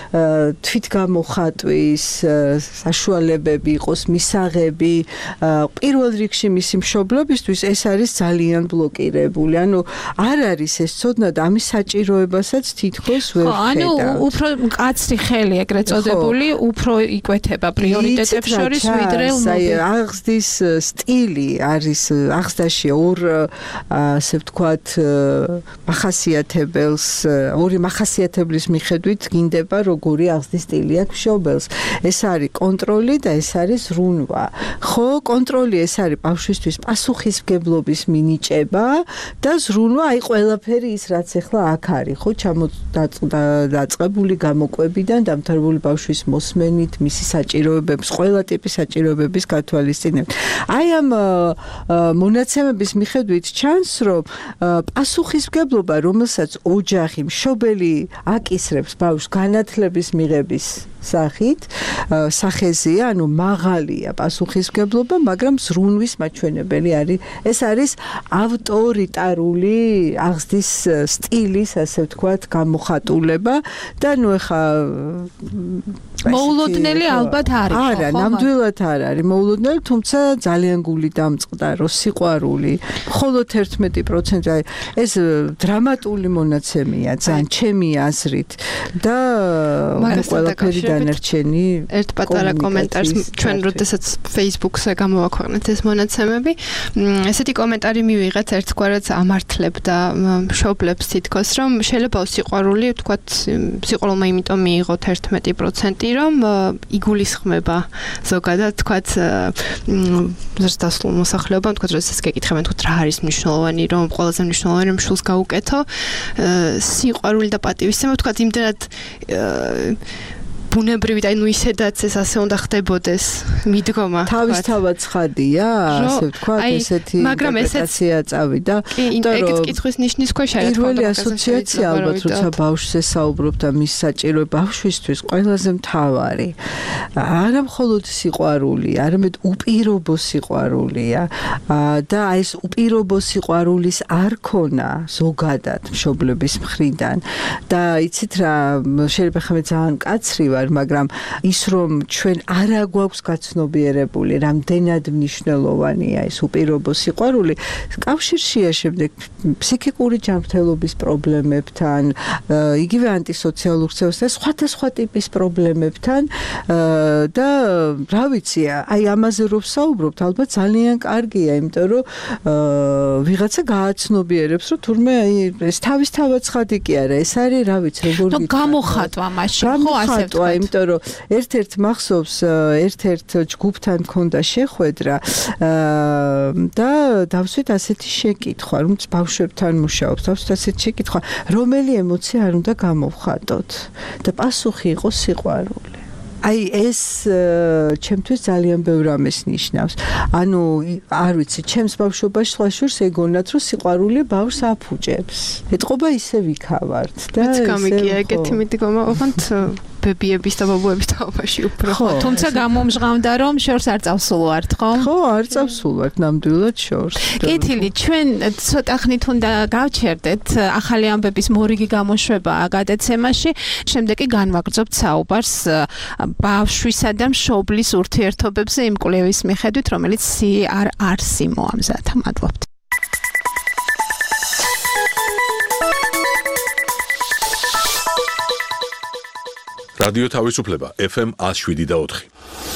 თვითგამოხატვის საშუალებები იყოს, მისაღები, პირველ რიგში მისი მშობლებისთვის ეს არის ძალიან ბლოკირებული. ანუ არ არის ეს ცოდნა და ამის საჭიროებასაც თითქოს ვერ ხედავთ. ანუ უფრო მკაცრი ხელი ეგრეთ წოდებული, უფრო იკვეთება პრიორიტეტებს შორის ვიდრე აი აღზრდის სტილი არის აღზრდაში ორ ასე ვთქვათ მახასიათებელს, ორი მახასიათებლის მიხედვით გინდება როგორი აღზრდის სტილი აქვს მშობელს. ეს არის კონტროლი და ეს არის ზრუნვა. ხო, კონტროლი ეს არის ბავშვისთვის პასუხისმგებლობის მინიჭება და ზრუნვა აი ყველაფერი ის რაც ახლა აქ არის, ხო, ჩამოდაწყებული გამოკვებიდან დამთავრებული ბავშვის მოსმენით, მისი საჭიროებების, ყველა ტიპის საჭიროებების გათვალისწინებით. აი ამ მონაცემების მიხედვით ჩანს, რომ პასუხისმგებლობა, რომელსაც ოჯახი, მშობელი აკისრებს ბავშვს განათლების მიღების სახით, სახეზეა, ანუ მაღალია პასუხისმგებლობა, მაგრამ ზრუნვის მაჩვენებელი არის. ეს არის ავტორიტარული აღზრდის სტილის, ასე ვთქვათ, გამოხატულება და ნუ ეხა მოულოდნელი ალბათ არის. არა, ნამდვილად არ არის მოულოდნელი, თუმცა ძალიან გული დამწყდარო, სიყვარული, მხოლოდ ერთმეტი პროცენტი, აი ეს დრამატული მონაცემია, ძალიან ჩემი აზრით და ყველაფერი დანარჩენი ერთ პატარა კომენტარს ჩვენ როდესაც Facebook-ზე გამოვაქვეყნეთ ეს მონაცემები, ესეთი კომენტარი მივიღეთ ერთგვარად ამართლებდა მშობლებს თითქოს, რომ შეიძლება სიყვარული, ვთქვათ, სიყვარულმა იმიტომ მიიღოთ ერთმეტი პროცენტი, რომ იგულისხმება ზოგადად, ვთქვათ, ზრდასრულ მოსახლეობამ, ვთქვათ, როდესაც გეკითხებენ, ვთქვათ, რა არის მნიშვნელოვანი, რომ ყველაზე მნიშვნელოვანი რომ შულს გაუკეთო, სიყვარული და პატივისცემა, ვთქვათ, იმდენად ბუნებრივი და ნუ ისედაც ეს ასე უნდა ხდებოდეს მიდგომა. თავისთავად ცხადია, ასე ვთქვათ, ესეთი ინტერპრეტაცია წავიდა. ეგეც კითხვის ნიშნის ქვეშ არის. პირველი ასოციაცია ალბათ, როცა ბავშვზე საუბრობ და მის საჭიროება ბავშვისთვის ყველაზე მთავარი. არა მხოლოდ სიყვარული, არამედ უპირობო სიყვარულია. და აი ეს უპირობო სიყვარულის არქონა ზოგადად მშობლების მხრიდან. და იცით რა, შეიძლება ხმე ძალიან კაცრი ვარ, მაგრამ ის რომ ჩვენ არა გვაქვს გაცნობიერებული, რამდენად მნიშვნელოვანია ეს უპირობო სიყვარული, კავშირშია შემდეგ ფსიქიკური ჯანმრთელობის პრობლემებთან, იგივე ანტისოციალურ ქცევასთან, სხვადასხვა ტიპის პრობლემებთან და რა ვიცი, აი ამაზე რომ ვსაუბრობთ, ალბათ ძალიან კარგია, იმიტომ რომ ვიღაცა გააცნობიერებს, რომ თურმე აი ეს თავისთავად ცხადი კი არა, ეს არის რა ვიცი, როგორ გიქნა. ნუ გამოხატვა მაშინ, ხო, ასე ვთქვათ. იმიტომ რომ ერთ-ერთ მახსოვს ერთ-ერთ ჯგუფთან მქონდა შეხვედრა და დავსვით ასეთი შეკითხვა, რომ ბავშვებთან მუშაობს, დავსვით ასეთი შეკითხვა, რომელი ემოცია არ უნდა გამოვხატოთ და პასუხი იყო სიყვარული. აი ეს ჩემთვის ძალიან ბევრ ამას ნიშნავს. ანუ არ ვიცი, ჩემს ბავშვობაში სხვა შურს ეგონათ, რომ სიყვარული ბავშვს აფუჭებს. ეთყობა ისე ვიქავართ და ეს გამიგია ეგეთი მიდგომა, ოღონდ ბებიების და ბაბუების თაობაში უფრო. ხო, თუმცა გამომჟღავნდა, რომ შორს არ წავსულვართ, ხო? ხო, არ წავსულვართ ნამდვილად შორს. კეთილი, ჩვენ ცოტა ხნით უნდა გავჩერდეთ ახალი ამბების მორიგი გამოშვება გადაცემაში, შემდეგ კი განვაგრძობთ საუბარს ბავშვისა და მშობლის ურთიერთობებზე იმ კვლევის მიხედვით, რომელიც სი არ არსი მოამზადა. მადლობთ. რადიო თავისუფლება ეფ ემ one oh seven და four.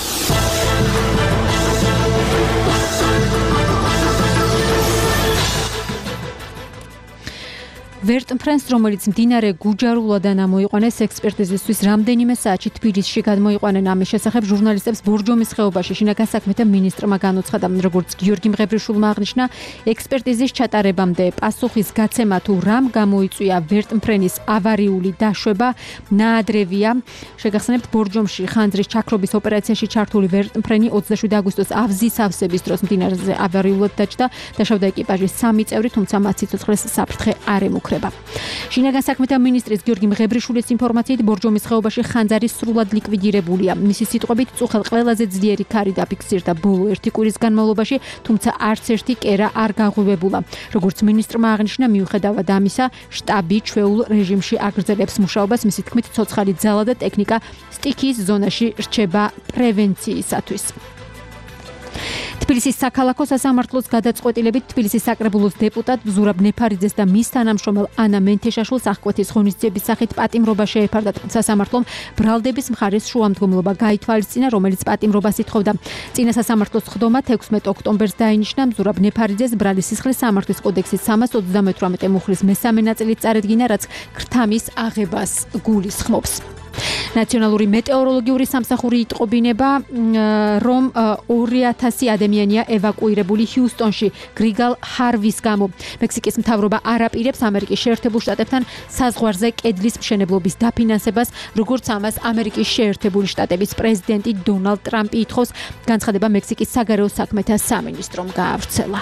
ვერტმფრენს, რომელიც მდინარე გუჯარულადან ამოიყვანეს ექსპერტიზისთვის, რამდენიმე საათში თბილისში გადმოიყვანენ. ამის შესახებ ჟურნალისტებს ბორჯომის ხეობაში შინაგან საქმეთა მინისტრმა განუცხადა, როგორც გიორგი მღებრიშვილმა აღნიშნა, ექსპერტიზის ჩატარებამდე პასუხის გაცემა თუ რამ გამოიწვია ვერტმფრენის ავარიული დაშვება ნაადრევია. შეგახსენებთ, ბორჯომში ხანძრის ჩაქრობის ოპერაციაში ჩართული ვერტმფრენი ოცდაშვიდი აგვისტოს ავზის ავსების დროს მდინარეზე ავარიულად დაჯდა. დაშავდა ეკიპაჟის სამი წევრი, თუმცა მათ სიცოცხლეს საფრთხე არ ემუქრება. შინაგან საქმეთა მინისტრის გიორგი მღებრიშვილის ინფორმაციით, ბორჯომის ხეობაში ხანძარი სრულად ლიკვიდირებულია. მისი სიტყვებით, წუხელ ყველაზე ძლიერი ქარი დაფიქსირდა ბოლო ერთი კვირის განმავლობაში, თუმცა არც ერთი კერა არ გაღვივებულა. როგორც მინისტრმა აღნიშნა, მიუხედავად ამისა, შტაბი ჩვეულ რეჟიმში აგრძელებს მუშაობას. მისი თქმით, ცოცხალი ძალა და ტექნიკა სტიქიის ზონაში რჩება პრევენციისათვის. თბილისის საქალაქო სასამართლოს გადაწყვეტილებით თბილისის საკრებულოს დეპუტატ ზურაბ ნეფარიძეს და მის თანამშრომელ ანა მენთეშაშვილს აღკვეთის ღონისძიების სახით პატიმრობა შეეფარდა. სასამართლომ ბრალდების მხარეს შუამდგომლობა გაითვალისწინა, რომელიც პატიმრობას ითხოვდა. წინა სასამართლოს სხდომა თექვსმეტ ოქტომბერს დაინიშნა. ზურაბ ნეფარიძეს ბრალის სისხლის სამართლის კოდექსის სამას ოცდამეთვრამეტე მუხლის მესამე ნაწილით წარედგინა, რაც ქრთამის აღებას გულისხმობს. ნაციონალური მეტეოროლოგიური სამსახური იტყობინება, რომ ორი ათასი ადამიანია ევაკუირებული ჰიუსტონში გრიგალ ჰარვის გამო. მექსიკის მთავრობა არ აპირებს ამერიკის შეერთებულ შტატებთან საზღვარზე კედლის მშენებლობის დაფინანსებას, როგორც ამას ამერიკის შეერთებული შტატების პრეზიდენტი დონალდ ტრამპი ითხოვს. განცხადება მექსიკის საგარეო საქმეთა სამინისტრომ გაავრცელა.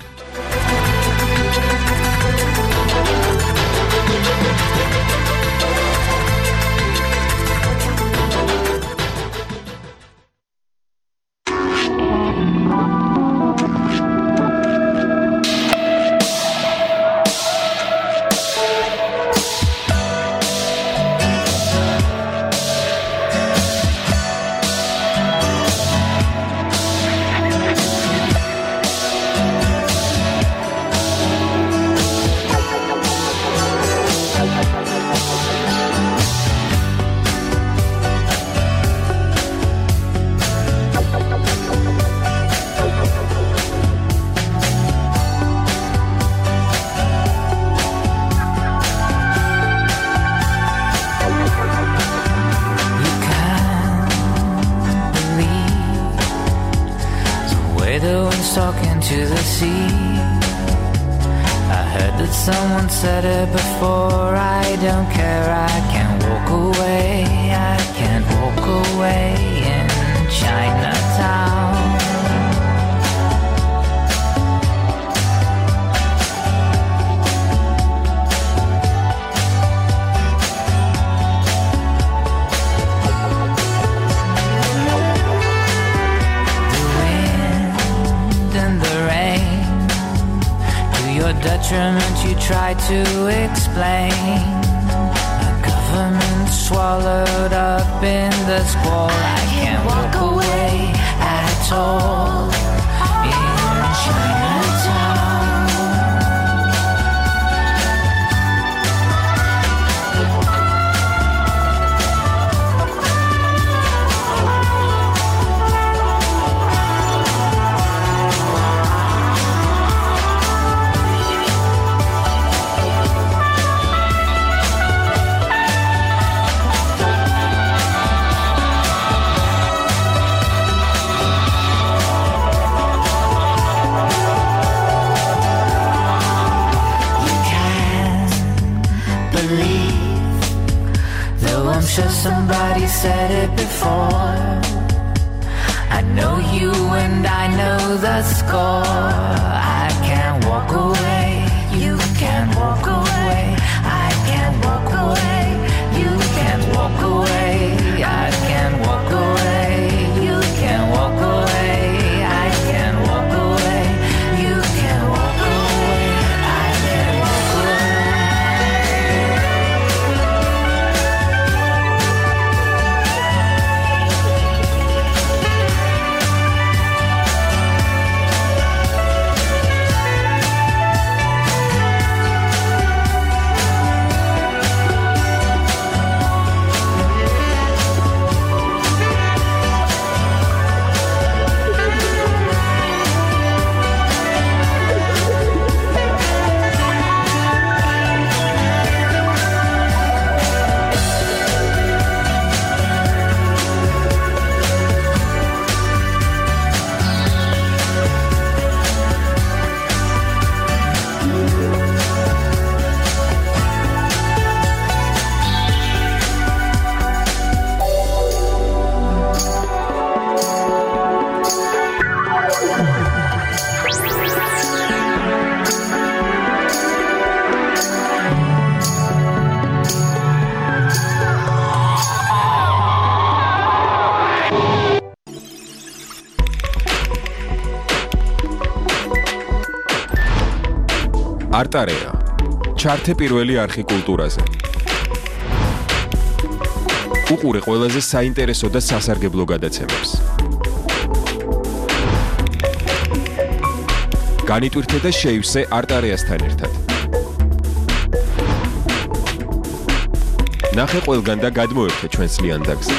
Talking to the sea, I heard that someone said it before. I don't care, I can't walk away, I can't walk away in Chinatown. Detriment you try to explain. A government swallowed up in the squall. I can't walk away at all in Chinatown. Sure somebody said it before. I know you and I know the score. I can't walk away, you can't walk away. I can't walk away, you can't walk away. I can't walk away, you can't walk away. I can't walk away, you can't walk away. I can't walk away. არტარეა. ჩართე პირველი არხი კულტურაზე. უყურე ყველაზე საინტერესო და სასარგებლო გადაცემებს. განიტვირთე და შეივსე არტარეასთან ერთად. ნახე ყველგან და გადმოერთე ჩვენს ლიანდაგზე.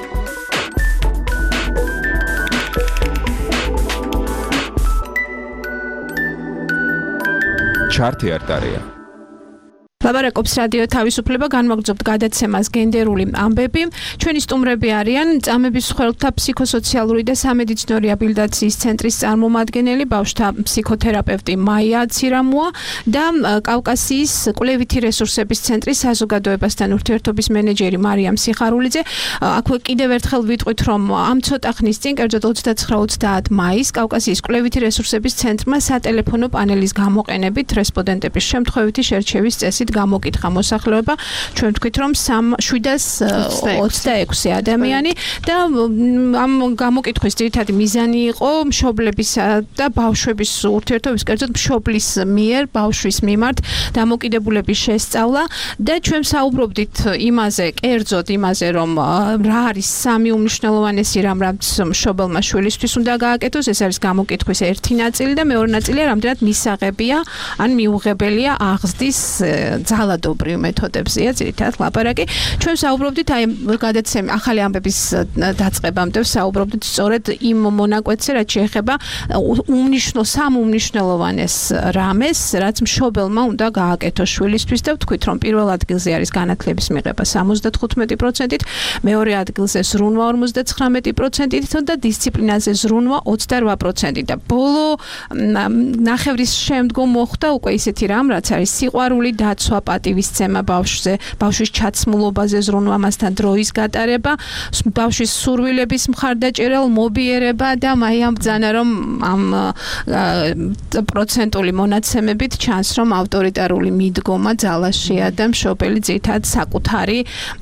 ჩართე არტარეა. ლაბარაკობს რადიო თავისუფლება, განმოგრძობთ გადაცემას გენდერული ამბები. ჩვენი სტუმრები არიან წამების მსხვერპლთა ფსიქოსოციალური და სამედიცინო რეაბილიტაციის ცენტრის წარმომადგენელი ბავშვთა ფსიქოთერაპევტი მაია ცირამუა და კავკასიის კვლევითი რესურსების ცენტრის საზოგადოებასთან ურთიერთობის მენეჯერი მარიამ სიხარულიძე. აქვე კიდევ ერთხელ ვიტყვით, რომ ამ ცოტა ხნის წინ, კერძოდ ოცდაცხრა ოცდაათ მაისს, კავკასიის კვლევითი რესურსების ცენტრმა სატელეფონო პანელის გამოყენებით რესპონდენტების შემთხვევითი შერჩევის წესით გამოკითხა მოსახლეობა. ჩვენ ვთქვით, რომ შვიდას ოცდაექვსი ადამიანი და ამ გამოკითხვის ძირითადი მიზანი იყო მშობლებისა და ბავშვების ურთიერთობის, კერძოდ მშობლის მიერ ბავშვის მიმართ დამოკიდებულების შესწავლა და ჩვენ საუბრობდით იმაზე, კერძოდ იმაზე, რომ რა არის სამი უმნიშვნელოვანესი რამ, რაც მშობელმა შვილისთვის უნდა გააკეთოს. ეს არის გამოკითხვის ერთი ნაწილი და მეორე ნაწილია, რამდენად მისაღებია ან მიუღებელია აღზრდის ძალადობრივ მეთოდებზეა ძირითადად ლაპარაკი. ჩვენ საუბრობდით აი გადაცემ ახალი ამბების დაწყებამდე საუბრობდით სწორედ იმ მონაკვეთზე, რაც შეეხება უმნიშვნელო სამ უმნიშვნელოვანეს რამეს, რაც მშობელმა უნდა გააკეთოს შვილისთვის და ვთქვით, რომ პირველ ადგილზე არის განათლების მიღება სამოცდათხუთმეტი პროცენტით, მეორე ადგილზე ზრუნვა ორმოცდაცხრამეტი პროცენტით და დისციპლინაზე ზრუნვა ოცდარვა პროცენტით და ბოლო ნახევრის შემდგომ მოხდა უკვე ისეთი რამ, რაც არის სიყვარული, დაცვა, პატივისცემა ბავშვზე, ბავშვის ჩაცმულობაზე ზრუნვა, მასთან დროის გატარება, ბავშვის სურვილების მხარდაჭერა, მობიერება და მაიამ ბრძანა, რომ ამ პროცენტული მონაცემებით ჩანს, რომ ავტორიტარული მიდგომა ძალაშია და მშობელი ძირითადად საკუთარი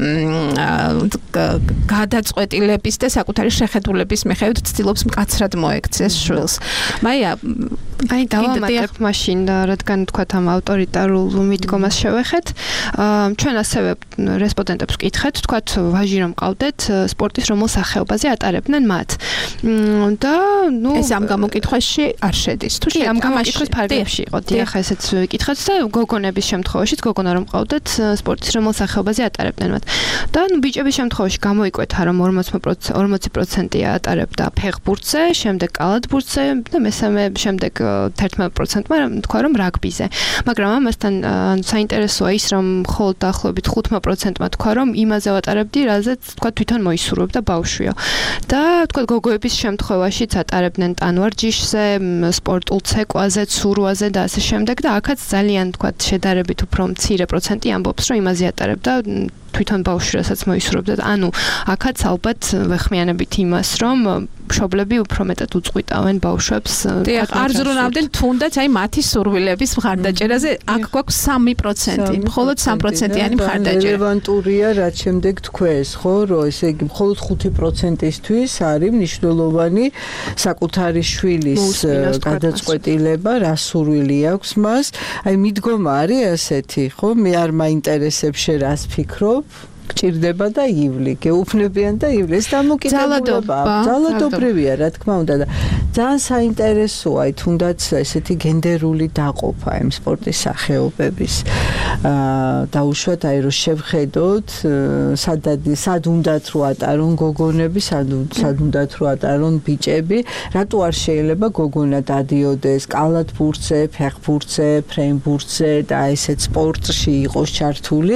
გადაწყვეტილების და საკუთარი შეხედულების მიხედვით ცდილობს მკაცრად მოექცეს შვილს. მაია, აი დავამატებ მაშინ, რადგან თქვა ამ ავტორიტარულ მიდგომას შევეხეთ. ჩვენ ასევე რესპონდენტებს ვკითხეთ, თქვათ ვაჟი რომ ყავდეთ, სპორტის რომელ სახეობაზე ატარებდნენ მათ. და ნუ ეს ამ გამოკითხვაში არ შედის. თუ ამ გამოკითხვის ფარგლებში იყო. დიახ, ესეც ვიკითხეთ და გოგონების შემთხვევაშიც გოგონა რომ ყავდეთ, სპორტის რომელ სახეობაზე ატარებდნენ მათ. და ნუ ბიჭების შემთხვევაში გამოიკვეთა, რომ ორმოცი პროცენტი ატარებდა ფეხბურთზე, შემდეგ კალათბურთზე და მესამე შემდეგ თერთმეტ პროცენტმა თქვა რომ რაგბიზე. მაგრამ ამასთან საინტერესოა ის, რომ მხოლოდ დაახლოებით ხუთმა პროცენტმა თქვა, რომ იმაზე ვატარებდი, რაზეც თქვა თვითონ მოისურვებდა ბავშვიო. და თქვა გოგოების შემთხვევაშიც ატარებდნენ ტანვარჯიშზე, სპორტულ ცეკვაზე, ცურვაზე და ასე შემდეგ და აქაც ძალიან თქვა შედარებით უფრო მცირე პროცენტი ამბობს, რომ იმაზე ატარებდა თვითონ ბავშვი, რასაც მოისურვებდა. ანუ აქაც ალბათ ვეხმიანებით იმას, რომ მშობლები უფრო მეტად უწყვიტავენ ბავშვებს. დიახ, არ ზრუნავდნენ თუნდაც აი მათი სურვილების მხარდაჭერაზე. აქ გვაქვს სამი პროცენტი, მხოლოდ სამი პროცენტიანი მხარდაჭერა. რელევანტურია, რაც შემდეგ თქვეს, ხო, რომ ესე იგი მხოლოდ ხუთი პროცენტისთვის არის მნიშვნელოვანი საკუთარი შვილის გადაწყვეტილება, რა სურვილი აქვს მას. აი მიდგომა არის ასეთი, ხო, მე არ მაინტერესებს შე რას ფიქრობ. გჭირდება და ივლი, გეუფნებიან და ივლი. ეს დამოკიდებულება ძალადობრივია, რა თქმა უნდა და ძალიან საინტერესოა თუნდაც ესეთი გენდერული დაყოფა იმ სპორტის სახეობების. აა დაუშვათ აი რომ შევხედოთ, სადად სად უნდათ რო ატარონ გოგონები, სად უნდათ რო ატარონ ბიჭები, რატო არ შეიძლება გოგონა დადიოდეს კალათბურთზე, ფეხბურთზე, ფრენბურთზე და ესეთ სპორტში იყოს ჩართული.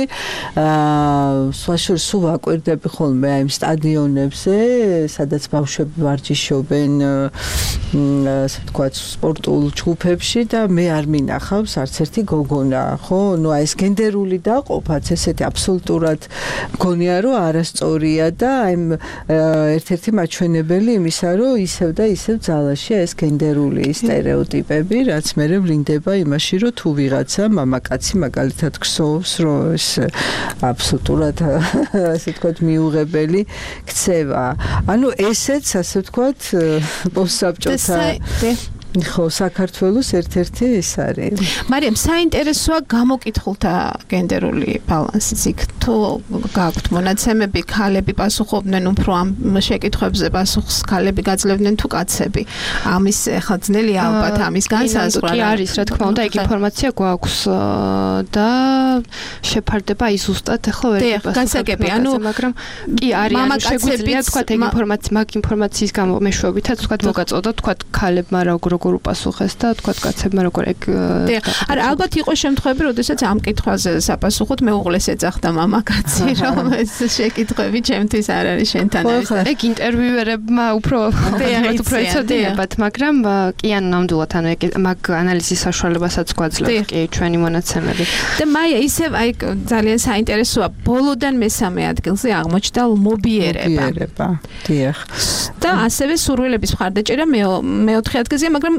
აა სულ სულ ვაკვირდები ხოლმე აი იმ სტადიონებზე, სადაც ბავშვები ვარჯიშობენ, ასე ვთქვათ, სპორტულ ჯგუფებში და მე არ მინახავს არც ერთი გოგონა, ხო? ნუ აი ეს გენდერული დაყოფაც ესეთი აბსოლუტურად მგონია, რომ არასწორია და აი ერთ-ერთი მაჩვენებელი იმისა, რომ ისევ და ისევ ძალაშია ეს გენდერული სტერეოტიპები, რაც მე ვლინდება იმაში, რომ თუ ვიღაცა მამაკაცი მაგალითად ქსოვს, რომ ეს აბსოლუტურად ასე ვთქვათ მიუღებელი ქცევა. ანუ ესეც ასე ვთქვათ პოსტსაბჭოთა ხო, საქართველოს ერთ-ერთი ეს არის. მარიამ, საინტერესოა გამოკითხულთა გენდერული ბალანსიც. იქ თუ გაქვთ მონაცემები, ქალები პასუხობდნენ უფრო ამ შეკითხვებზე, პასუხს ქალები გაძლევდნენ თუ კაცები. ამის ახლა ძნელია ალბათ ამის განსაზღვრა. კი არის, რა თქმა უნდა, ეგ ინფორმაცია გვაქვს და შეფარდება აი ზუსტად ახლა ვერ გასაგები, ანუ მაგრამ კი არის, ანუ შეგვიძლია თქვა ეგ ინფორმაცია, მაგ ინფორმაციის გამო მეშვეობითაც თქვა მოგაწოდა თქვა ქალებმა როგორ უპასუხეს და თქვა კაცებმა როგორ ეგ არა ალბათ იყო შემთხვევები, როდესაც ამ კითხვაზე საპასუხოდ მეუღლეს ეძახდა მამაკაცი, რომ ეს შეკითხვები ჩემთვის არ არის შენთან არის. ეგ ინტერვიუერებმა უფრო უფრო ეცოდინებათ, მაგრამ კი ან ნამდვილად ანუ ეგ მაგ ანალიზის საშუალებასაც გვაძლევს კი ჩვენი მონაცემები. და მაია ისევ აი ძალიან საინტერესოა, ბოლოდან მესამე ადგილზე აღმოჩნდა მობიერება. მობიერება. დიახ. და ასევე სურვილების მხარდაჭერა მეოთხე ადგილზეა, მაგრამ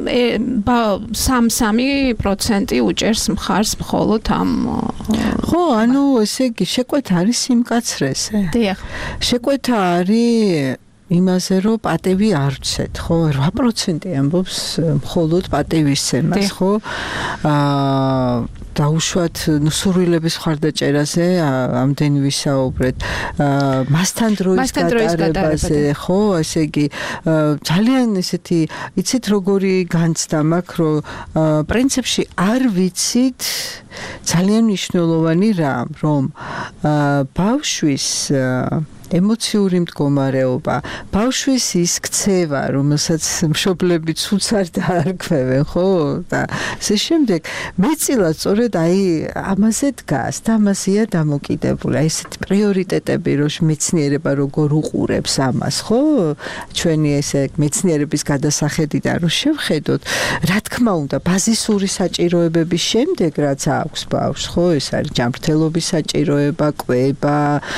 სამი პროცენტი უჭერს მხარს მხოლოდ ამ ხო, ანუ ესე იგი შეკვეთა არის სიმკაცრეზე. დიახ. შეკვეთა არის იმაზე, რომ პატევი არ ვცეთ, ხო? რვა პროცენტი ამბობს მხოლოდ პატევისცემას, ხო? აა დაუშვათ სურვილების მხარდაჭერაზე ამდენი ვისაუბრეთ. მასთან დროის გატარებაზე, ხო, ესე იგი ძალიან ესეთი, იცით როგორი განცდა მაქვს, რომ პრინციპში არ ვიცით ძალიან მნიშვნელოვანი რამ, რომ ბავშვის ემოციური მდგომარეობა, ბავშვის ის ქცევა, რომელსაც მშობლები ცუც არ დაარქვევენ, ხო? და ასე შემდეგ, მეწილად სწორედ აი ამაზე დგას და ამაზეა დამოკიდებული. აი ესეთი პრიორიტეტები, რომ მეცნიერება როგორ უყურებს ამას, ხო? ჩვენი ესე მეცნიერების გადასახედიდან რომ შევხედოთ, რა თქმა უნდა, ბაზისური საჭიროებების შემდეგ რაც აქვს ბავშვს, ხო? ეს არის ჯანმრთელობის საჭიროება, კვება,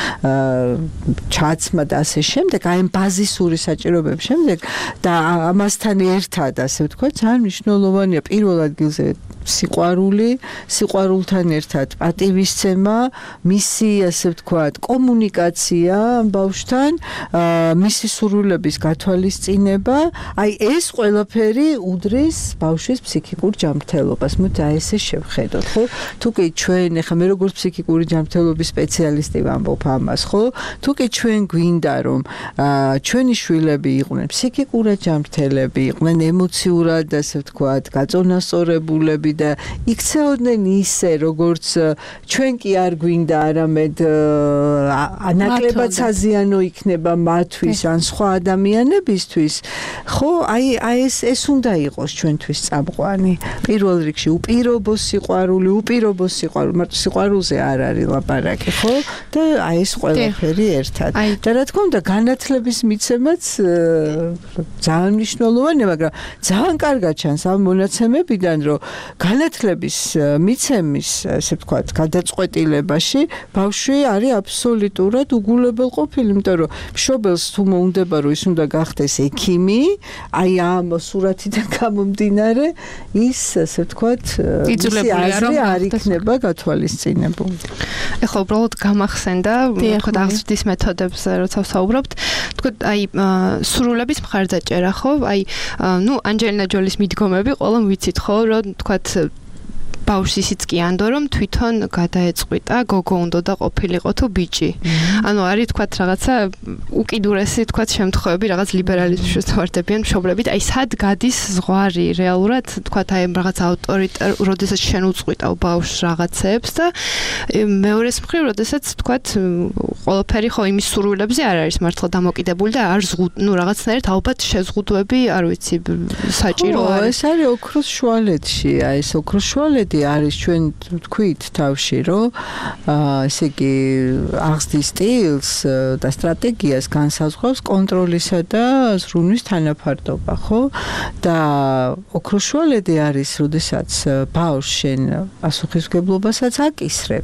ჩაცმა და ასე შემდეგ, აი ამ ბაზისური საჭიროებების შემდეგ და ამასთან ერთად, ასე ვთქვათ, ძალიან მნიშვნელოვანია პირველ ადგილზე სიყვარული, სიყვარულთან ერთად პატივისცემა, მისი, ასე ვთქვათ, კომუნიკაცია ბავშვთან, მისი სურვილების გათვალისწინება, აი ეს ყველაფერი უდრის ბავშვის ფსიქიკურ ჯანმრთელობას. მოდი აი ესე შევხედოთ, ხო? თუ კი ჩვენ, ეხლა მე როგორც ფსიქიკური ჯანმრთელობის სპეციალისტი ვამბობ ამას, ხო? თუ კი ჩვენ გვინდა რომ ჩვენი შვილები იყვნენ ფსიქიკურად ჯანმრთელები, იყვნენ ემოციურად, ასე ვთქვათ, გაწონასწორებულები და იქცეოდნენ ისე, როგორც ჩვენ კი არ გვინდა, არამედ ანაკლებად საზიანო იქნება მათთვის ან სხვა ადამიანებისთვის, ხო, აი აი ეს ეს უნდა იყოს ჩვენთვის წამყვანი. პირველ რიგში უპირობო სიყვარული, უპირობო სიყვარული, მარტო სიყვარულზე არ არის ლაპარაკი, ხო? და აი ეს ყველაფერი ერთად. და რა თქმა უნდა, განათლების მიცემაც ძალიან მნიშვნელოვანია, მაგრამ ძალიან კარგად ჩანს ამ მონაცემებიდან, რომ განათლების მიცემის, ასე ვთქვათ, გადაწყვეტილებაში ბავშვი არის აბსოლუტურად უგულებელყოფილი, იმიტომ რომ მშობელს თუ მოუნდება, რომ ის უნდა გახდეს ექიმი, აი ამ სურათიდან გამომდინარე, ის, ასე ვთქვათ, ისი აზრი არ იქნება გათვალისწინებული. ეხლა უბრალოდ გამახსენდა, თქო აღზრდის მეთოდებზე როცა ვსაუბრობთ, თქო აი სურვილების მხარდაჭერა, ხო? აი ნუ ანჯელინა ჯოლის მიდგომები ყველამ ვიცით, ხო, რომ თქვათ ბავშვს ისიც კი ანდო, რომ თვითონ გადაეწყვიტა, გოგო უნდა და ყოფილიყო თუ ბიჭი. ანუ არის თქვათ რაღაცა უკიდურესი თქვათ შემთხვევები, რაღაც ლიბერალიზმის ვარდებიან მშობლებით, აი სად გადის ზღვარი რეალურად, თქვათ აი რაღაც ავტორიტარ, როდესაც შენ უწყვიტავ ბავშვს რაღაცებს და მეორეს მხრივ, როდესაც თქვათ ყველაფერი ხო იმის სურვილებზე არ არის მართლა დამოკიდებული და არ ზღუდ, ნუ რაღაცნაირად ალბათ შეზღუდვები, არ ვიცი, საჭირო არის. ეს არის ოქროს შუალედში, აი ეს ოქროს შუალედი არის ჩვენ თქვით თავში, რომ ესე იგი აღზრდის სტილს და სტრატეგიას განსაზღვრავს კონტროლისა და ზრუნვის თანაფარდობა, ხო? და ოქროს შუალედი არის, როდესაც ბავშვს შენ პასუხისმგებლობასაც აკისრებ,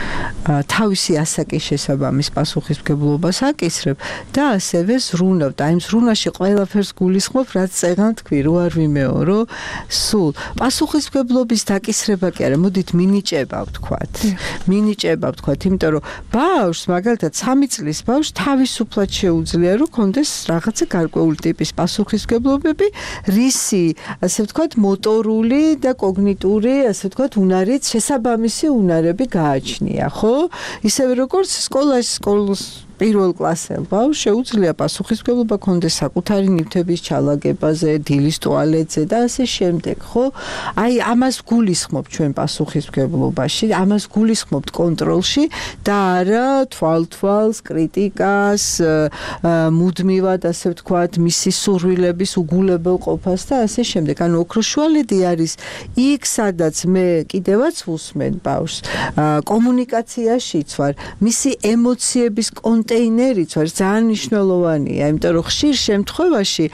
თავისი ასაკის შესაბამის პასუხისმგებლობას აკისრებ და ასევე ზრუნავ და იმ ზრუნვაში ყველაფერს გულისხმობ, რაც წეგან თქვი, რო არ ვიმეორო, სულ პასუხისმგებლობის დაკისრება გასახრება კი არა, მოდით მინიჭება ვთქვათ. მინიჭება ვთქვათ, იმიტომ რომ ბავშვს მაგალითად სამი წლის ბავშვს თავისუფლად შეუძლია რომ კონდეს რაღაცა გარკვეული ტიპის პასუხისმგებლობები, რისი, ასე ვთქვათ, მოტორული და კოგნიტური, ასე ვთქვათ, უნარით შესაბამისი უნარები გააჩნია, ხო? ისევე როგორც სკოლაში სკოლის პირველ კლასელ ბავშვს შეუძლია პასუხისმგებლობა კონდეს საკუთარი ნივთების ჩალაგებაზე, დილის ტუალეტზე და ასე შემდეგ, ხო? აი, ამას გულისხმობთ ჩვენ პასუხისმგებლობაში, ამას გულისხმობთ კონტროლში და არა თვალთვალს, კრიტიკას, მუდმივად, ასე ვთქვათ, მისი სურვილების უგულებელ ყოფას და ასე შემდეგ. ანუ ოქროშუალედი არის იქ, სადაც მე კიდევაც ვუსმენ ბავშვს, კომუნიკაციაშიც ვარ, მისი ემოციების კონტეინერიც ვარ, ძალიან მნიშვნელოვანია, იმიტომ რომ ხშირ შემთხვევაში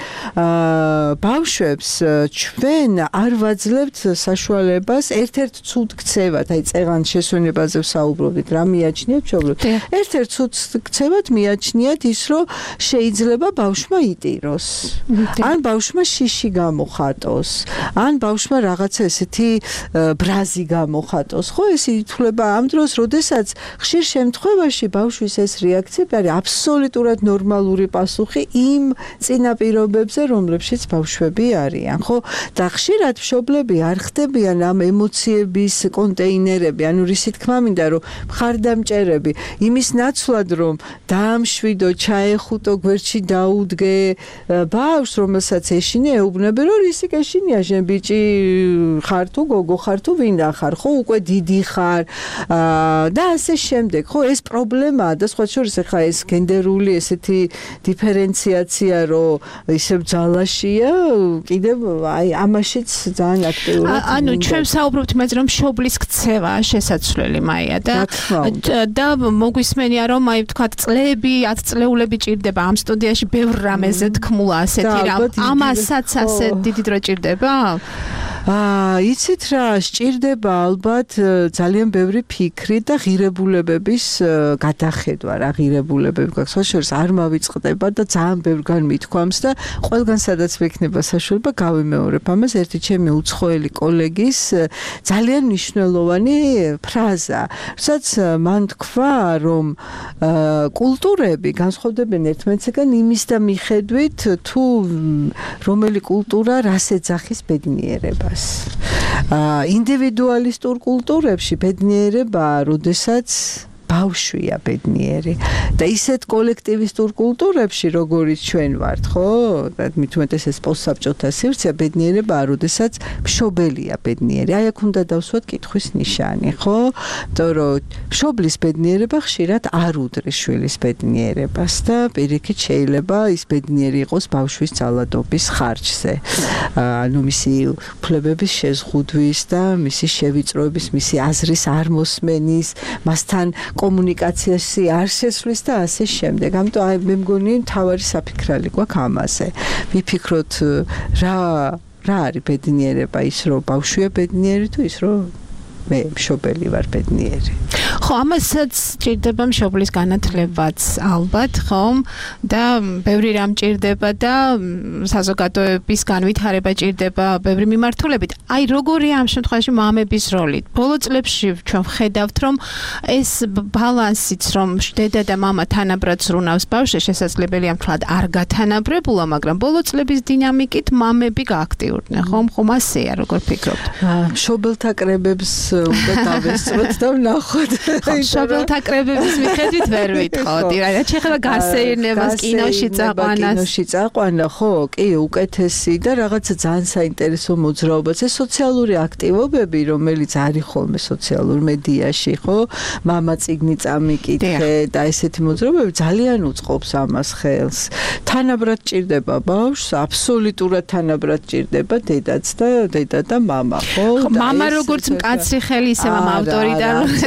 ბავშვებს ჩვენ არ ვაძლევთ საშუალებას ერთ-ერთ ცუდ ქცევად, აი წეღან შესვენებაზე ვსაუბრობდით, რა მიაჩნიათ მშობლებს? ერთ-ერთ ცუდ ქცევად მიაჩნიათ ის, რომ შეიძლება ბავშვმა იტიროს, ან ბავშვმა შიში გამოხატოს, ან ბავშვმა რაღაცა ესეთი ბრაზი გამოხატოს, ხო? ეს ითვლება ამ დროს, როდესაც ხშირ შემთხვევაში ბავშვის ეს რეაქცია არის აბსოლუტურად ნორმალური პასუხი იმ წინაპირობებზე, რომლებშიც ბავშვები არიან, ხო? და ხშირად მშობლები არ ხდებიან ამ ემოციების კონტეინერები, ანუ რისი თქმა მინდა, რომ მხარდამჭერები იმის ნაცვლად, რომ დაამშვიდო, ჩაეხუტო, გვერდში დაუდგე ბავშვს, რომელსაც ეშინია, ეუბნები, რომ რისი გეშინია, შენ ბიჭი ხარ თუ გოგო ხარ თუ ვინა ხარ, ხო? უკვე დიდი ხარ და ასე შემდეგ, ხო? ეს პრობლემაა და სხვა შორის ხა ეს გენდერული ესეთი დიფერენციაცია რომ ისევ ძალაშია კიდევ აი ამაშიც ძალიან აქტიურად ანუ ჩვენ საუბრობთ იმაზე რომ მშობლის ქცევა შესაძლებელი მაია და და მოგვისმენია რომ აი ვთქვათ წლები ათწლეულები ჭირდება ამ სტუდიაში ბევრ რამეზე თქმულა ასეთი რამ ამასაც ასე დიდი დრო ჭირდება აა იცით რა სჭირდება ალბათ ძალიან ბევრი ფიქრი და ღირებულებების გადახედვა რა ღირებულებები გვაქვს სხვა შორის არ მავიწყდება და ძალიან ბევრგან მithქვამს და ყველგან სადაც მექნება საშუალება გავიმეორებ ამას ერთი ჩემი უცხოელი კოლეგის ძალიან მნიშვნელოვანი ფრაზა რასაც მან თქვა რომ კულტურები განსხვავდებიან ერთმანეთისგან იმის და მიხედვით თუ რომელი კულტურა რას ეძახის ბედნიერებას ინდივიდუალისტურ კულტურებში ბედნიერებაა, როდესაც ბავშვია ბედნიერი და ისეთ კოლექტივისტურ კულტურებში როგორიც ჩვენ ვართ, ხო? და მით უმეტეს ეს პოსტსაბჭოთა სივრცე ბედნიერებაა, როდესაც მშობელია ბედნიერი. აი აქ უნდა დავსვათ კითხვის ნიშანი, ხო? იმიტომ რომ მშობლის ბედნიერება ხშირად არ უდრის შვილის ბედნიერებას და პირიქით შეიძლება ის ბედნიერი იყოს ბავშვის ძალადობის ხარჯზე. ანუ მისი უფლებების შეზღუდვის და მისი შევიწროების, მისი აზრის არ მოსმენის, მასთან კომუნიკაციაში არ შესვლის და ასე შემდეგ. ამიტომ აი მე მგონი თავარი საფიქრალი გვაქვს ამაზე. ვიფიქროთ რა რა არის ბედნიერება, ის რომ ბავშვია ბედნიერი თუ ის რომ მე მშობელი ვარ ბედნიერი. ხო, ამასაც ჭირდება მშობლის განათლებაც ალბათ, ხომ? და ბევრი რამ ჭირდება და საზოგადოების განვითარება ჭირდება ბევრი მიმართულებით. აი, როგორია ამ შემთხვევაში მამების როლი? ბოლო წლებში ჩვენ ვხედავთ, რომ ეს ბალანსიც, რომ დედა და მამა თანაბრად ზრუნავს ბავშვს, შესაძლებელია მთლად არ გათანაბრებულა, მაგრამ ბოლო წლების დინამიკით მამები გააქტიურდნენ, ხომ? ხომ ასეა, როგორ ფიქრობთ? მშობელთა კრებებს უნდა დავესწროთ და ვნახოთ. მშობელთა კრებების მიხედვით ვერ ვიტყოდი, რა შეიძლება გასეირნებას კინოში წაყვანას. კინოში წაყვანა, ხო, კი, უკეთესი და რაღაცა ძალიან საინტერესო მოძრაობაც. ეს სოციალური აქტივობები, რომელიც არის ხოლმე სოციალურ მედიაში, ხო? მამა წიგნი წამიკითხე და ესეთი მოძრაობები ძალიან უწყობს ამას ხელს. თანაბრად ჭირდება ბავშვს, აბსოლუტურად თანაბრად ჭირდება დედაც და დედა და მამა, ხო? მამა როგორც მკაცრი ხელი, ისე მამა ავტორიტარული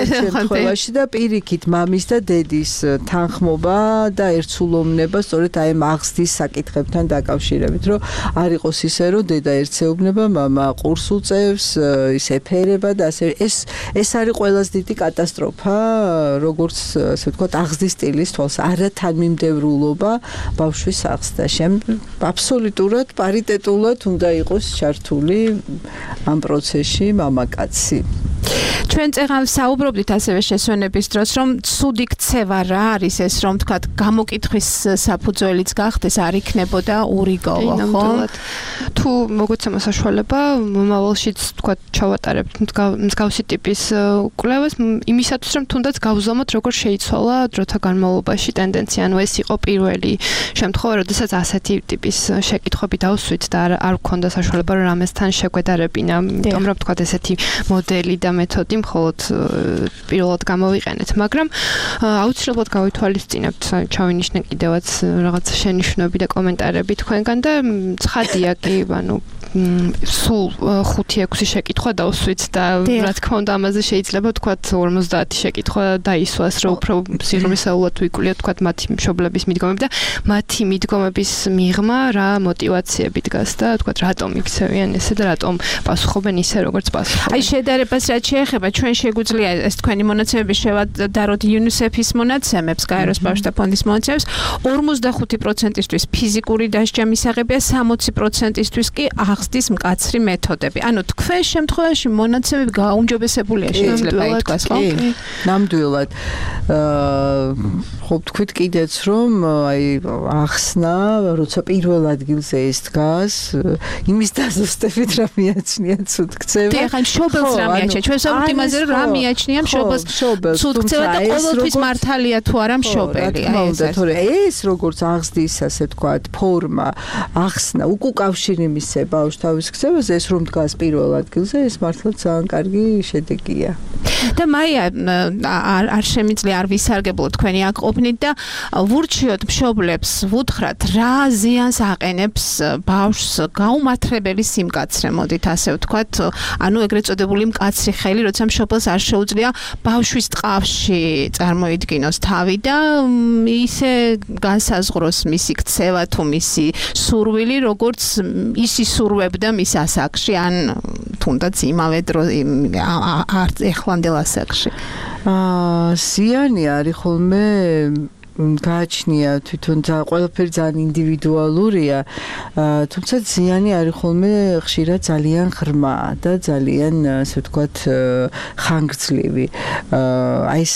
შემთხვევაში და პირიქით მამის და დედის თანხმობა და ერთსულოვნება სწორედ აი მაღზდის საკითხებთან დაკავშირებით, რომ არ იყოს ისე, რომ დედა ერთსეუბნება, მამა ყურს უწევს, ის ეფერება და ასე ეს ეს არის ყველაზე დიდი კატასტროფა, როგორც ასე ვთქვათ, აღზრდის სტილის თვალს, არა თანმიმდევრულობა ბავშვის აღზრდაში. აბსოლუტურად პარიტეტულად უნდა იყოს ჩართული ამ პროცესში მამაკაცი. ჩვენ წეღან საუბრობდით ასევე შესვენების დროს, რომ ცუდი ქცევა რა არის ეს, რომ თქვათ, გამოკითხვის საფუძველიც გახდეს, არ იქნებოდა ურიგოვა, ხო? თუ მოგეცემა საშუალება, მომავალშიც თქვათ, ჩავატარებთ მსგავსი ტიპის კვლევას, იმისათვის, რომ თუნდაც გავზომოთ, როგორ შეიცვალა დროთა განმავლობაში ტენდენცია, ანუ ეს იყო პირველი შემთხვევა, როდესაც ასეთი ტიპის შეკითხვები დავსვით და არ გქონდა საშუალება, რომ ამასთან შეგვედარებინა, იმიტომ რომ თქვათ, ესეთი მოდელი და მეთოდი მხოლოდ პირველად გამოვიყენეთ, მაგრამ აუცილებლად გავითვალისწინებთ, ჩავინიშნე კიდევაც რაღაც შენიშვნები და კომენტარები თქვენგან და ცხადია კი, ანუ სულ ხუთი ექვსი შეკითხვა დავსვით და რა თქმა უნდა ამაზე შეიძლება თქვათ ორმოცდაათი შეკითხვა დაისვას, რომ უფრო სიღრმისეულად ვიკვლიოთ თქვათ მათი მშობლების მიდგომები და მათი მიდგომების მიღმა რა მოტივაციები დგას და თქვათ რატომ იქცევიან ესე და რატომ პასუხობენ ისე როგორც პასუხობენ. აი შედარებას რაც შეეხება ჩვენ შეგვიძლია ეს თქვენი მონაცემები შევადაროთ იუნისეფის მონაცემებს, გაეროს ბავშვთა ფონდის მონაცემებს, ორმოცდახუთი პროცენტისთვის ფიზიკური დასჯა მისაღებია, სამოცი პროცენტისთვის კი აღზრდის მკაცრი მეთოდები. ანუ თქვენ შემთხვევაში მონაცემები გააუმჯობესებულია შეიძლება ითქვას, ხო? ნამდვილად. ხო თქვით კიდეც რომ აი ახსნა, როცა პირველ ადგილზე ეს დგას, იმის დაზუსტებით რა მიაჩნია ცუდ ქცევა. დიახ, მშობელს რა მიაჩნია? ჩვენ ვსაუბრობთ იმაზე, რომ რა მიაჩნია მშობელს ცუდ ქცევა და ყოველთვის მართალია თუ არა მშობელი. აი ეს თორე ეს როგორც აღზრდის ასე ვთქვათ ფორმა, ახსნა, უკუკავშირი მისცე ბავშვს თავის ქცევაზე, ეს რომ დგას პირველ ადგილზე, ეს მართლა ძალიან კარგი შედეგია. და მაია არ არ შემიძლია არ ვისარგებლო თქვენი აქ ყოფნით და ვურჩიოთ მშობლებს, ვუთხრათ რა ზიანს აყენებს ბავშვს გაუმართლებელი სიმკაცრე, მოდით ასე ვთქვათ, ანუ ეგრეთ წოდებული მკაცრი ხელი, როცა მშობელს არ შეუძლია ბავშვის ტყავში წარმოიდგინოს თავი და ისე განსაზღვროს მისი ქცევა თუ მისი სურვილი, როგორც ის ისურვებდა მის ასაკში, ან თუნდაც იმავე დროს ახლანდელ ასაკში. აა ზიანი არის ხოლმე გააჩნია თვითონ ყველაფერი ძალიან ინდივიდუალურია, თუმცა ზიანი არის ხოლმე ხშირად ძალიან ღრმა და ძალიან ასე ვთქვათ ხანგრძლივი. აი ეს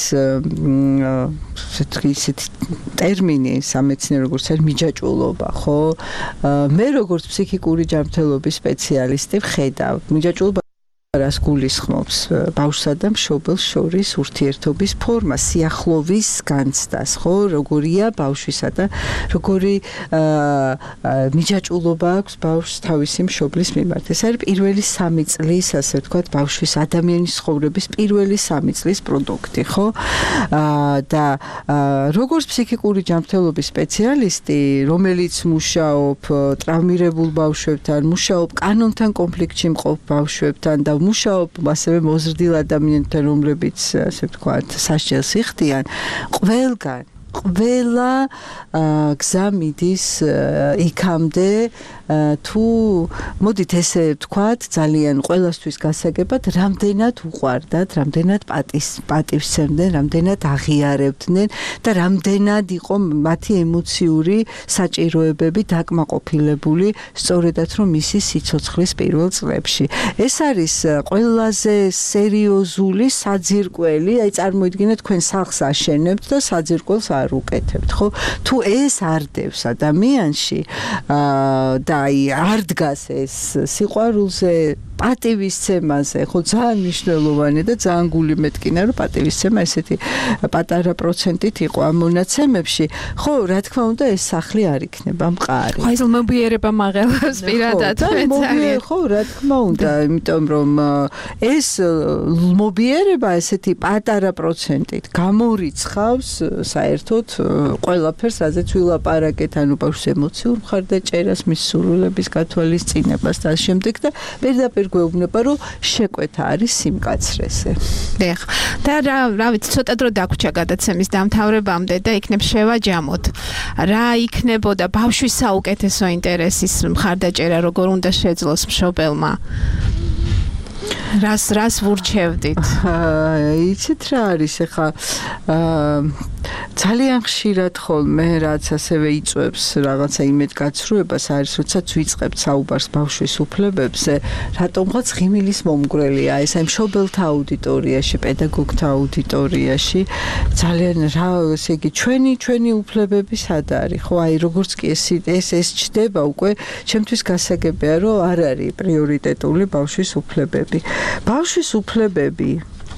ისეთი ტერმინი სამეცნიერო როგორც არის მიჯაჭვულობა, ხო? მე როგორც ფსიქიკური ჯანმრთელობის სპეციალისტი ვხედავ მიჯაჭვულობა რას გულისხმობს ბავშვსა და მშობელს შორის ურთიერთობის ფორმა, სიახლოვის განცდას, ხო, როგორია ბავშვისა და როგორი მიჯაჭვულობა აქვს ბავშვს თავისი მშობლის მიმართ. ეს არის პირველი სამი წლის, ასე ვთქვათ, ბავშვის ადამიანის ცხოვრების პირველი სამი წლის პროდუქტი, ხო? და როგორც ფსიქიკური ჯანმრთელობის სპეციალისტი, რომელიც მუშაობ ტრავმირებულ ბავშვებთან, მუშაობ კანონთან კონფლიქტში მყოფ ბავშვებთან და მუშაობ ასევე მოზრდილ ადამიანთან, რომლებიც ასე ვთქვათ, სასჯელს იხდიან, ყველგან ყველა გზა მიდის იქამდე თუ მოდით ესე ვთქვათ, ძალიან ყველასთვის გასაგებად, რამდენად უყვარდათ, რამდენად პატის პატივსცემდნენ, რამდენად აღიარებდნენ და რამდენად იყო მათი ემოციური საჭიროებები დაკმაყოფილებული სწორედაც რომ მისი სიცოცხლის პირველ წლებში. ეს არის ყველაზე სერიოზული საძირკველი, აი წარმოიდგინეთ, თქვენ სახლს აშენებთ და საძირკველს არ უკეთებთ, ხო? თუ ეს არ დევს ადამიანში და აი არ დგას ეს სიყვარულზე, პატივისცემაზე, ხო, ძალიან მნიშვნელოვანი და ძალიან გული მეტკინა, რომ პატივისცემა ესეთი პატარა პროცენტით იყო ამ მონაცემებში. ხო, რა თქმა უნდა, ეს სახლი არ იქნება მყარი. აი ეს მობიერება მაღელს პირადად ძალიან. ხო, რა თქმა უნდა, იმიტომ რომ ეს მობიერება ესეთი პატარა პროცენტით გამორიცხავს საერთოდ ყველაფერს, რაზეც ვილაპარაკეთ, ანუ ბავშვის ემოციურ მხარდაჭერას, მის სურვილების გათვალისწინებას და ამ შემდეგ და პირდაპირ ვერ გვეუბნება, რომ შეკვეთა არის სიმკაცრეზე. დიახ. და რა, რა ვიცი, ცოტა დრო დაგვრჩა გადაცემის დამთავრებამდე და იქნებ შევაჯამოთ. რა იქნებოდა ბავშვის საუკეთესო ინტერესის მხარდაჭერა, როგორ უნდა შეძლოს მშობელმა? რას რას ვურჩევდით? იცით რა არის ახლა ძალიან ხშირად ხოლმე რაც ასევე იწვევს რაღაცა იმედგაცრუებას არის როდესაც ვიწყებთ საუბარს ბავშვის უფლებებზე რატომღაც ღიმილის მომგვრელია ეს აი მშობელთა აუდიტორიაში პედაგოგთა აუდიტორიაში ძალიან რა ესე იგი ჩვენი ჩვენი უფლებები სად არის ხო აი როგორც კი ეს ეს ეს ჩდება უკვე ჩემთვის გასაგებია რომ არ არის პრიორიტეტული ბავშვის უფლებები ბავშვის უფლებები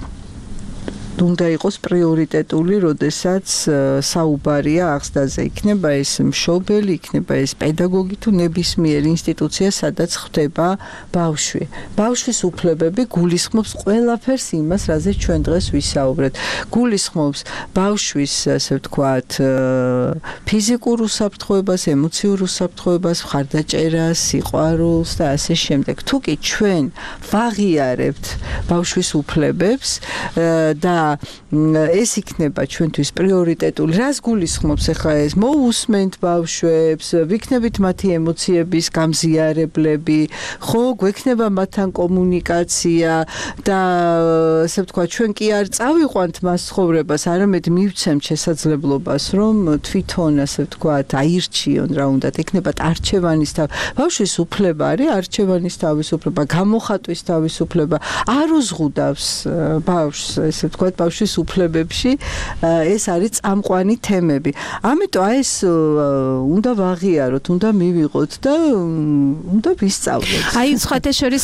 უნდა იყოს პრიორიტეტული, როდესაც საუბარია აღზრდაზე. იქნება ეს მშობელი, იქნება ეს პედაგოგი თუ ნებისმიერ ინსტიტუცია, სადაც ხდება ბავშვი. ბავშვის უფლებები გულისხმობს ყველაფერს იმას, რაზეც ჩვენ დღეს ვისაუბრეთ. გულისხმობს ბავშვის, ასე ვთქვათ, ფიზიკურ უსაფრთხოებას, ემოციურ უსაფრთხოებას, მხარდაჭერას, სიყვარულს და ასე შემდეგ. თუ კი ჩვენ ვაღიარებთ ბავშვის უფლებებს და ეს იქნება ჩვენთვის პრიორიტეტული. რას გულისხმობს ახლა ეს? მოусმენთ ბავშვებს, ვიქნებით მათი ემოციების გამზიარებლები, ხო, გვექნება მათთან კომუნიკაცია და ასე ვთქვათ, ჩვენ კი არ წავიყვანთ მას ცხოვრებას, არამედ მივცემთ შესაძლებლობას, რომ თვითონ ასე ვთქვათ, აირჩიონ რა უნდათ, ექნებათ არჩევანის თავი. ბავშვის უფლება არის არჩევანის თავისუფლება, გამოხატვის თავისუფლება. არ უზღუდავს ბავშვს, ესე ვთქვათ, ბავშვის უფლებებში ეს არის წამყვანი თემები. ამიტომ აი ეს უნდა ვაღიაროთ, უნდა მივიღოთ და უნდა ვისწავლოთ. აი სხვათა შორის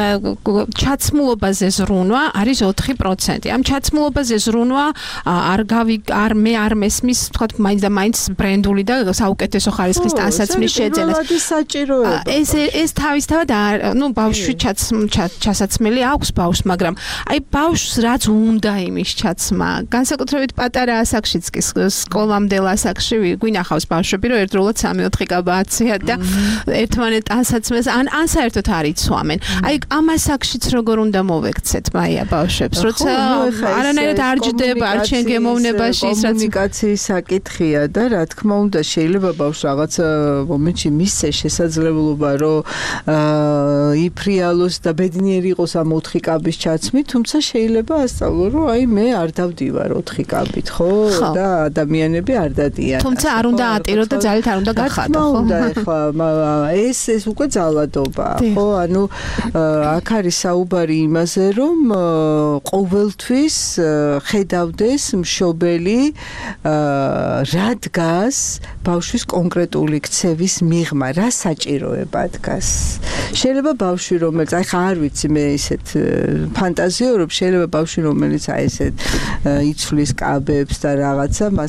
ჩაცმულობაზე ზრუნვა არის ოთხი პროცენტი. ამ ჩაცმულობაზე ზრუნვა არ გავი არ მე არ მესმის, ვთქვათ, მაინც და მაინც ბრენდული და საუკეთესო ხარისხის ტანსაცმლის შეძენას. ეს ეს თავისთავად ნუ ბავშვი ჩასაცმელი აქვს ბავშვს, მაგრამ აი ბავშვს რაც უნდა იმის ჩაცმა. განსაკუთრებით პატარა ასაკშიც კი სკოლამდელ ასაკში გვინახავს ბავშვები, რომ ერთდროულად სამი ოთხი კაბა აციან და ერთმანეთ ტანსაცმელს ან ან საერთოდ არ იცვამენ. აი ამ ასაკშიც როგორ უნდა მოვექცეთ მაია ბავშვებს, როცა არანაირად არ ჯდება არ ჩვენ გემოვნებაში ის რაც კომუნიკაციის საკითხია და რა თქმა უნდა შეიძლება ბავშვს რაღაც მომენტში მისცეს შესაძლებლობა, რომ იფრიალოს და ბედნიერი იყოს ამ ოთხი კაბის ჩაცმით, თუმცა შეიძლება ასწავლო, რომ აი მე არ დავდივარ ოთხი კაბით, ხო? და ადამიანები არ დადიან. თუმცა არ უნდა ატირო და ძალით არ უნდა გახადო, ხო? უნდა ეხლა ეს ეს უკვე ძალადობაა, ხო? ანუ აქ არის საუბარი იმაზე, რომ ყოველთვის ხედავდეს მშობელი რა დგას ბავშვის კონკრეტული ქცევის მიღმა, რა საჭიროება დგას. შეიძლება ბავშვი რომელიც აი ხა არ ვიცი მე ისეთ ფანტაზიორობ, შეიძლება ბავშვი რომელიც აი ესეთ იცვლის კაბებს და რაღაცა მას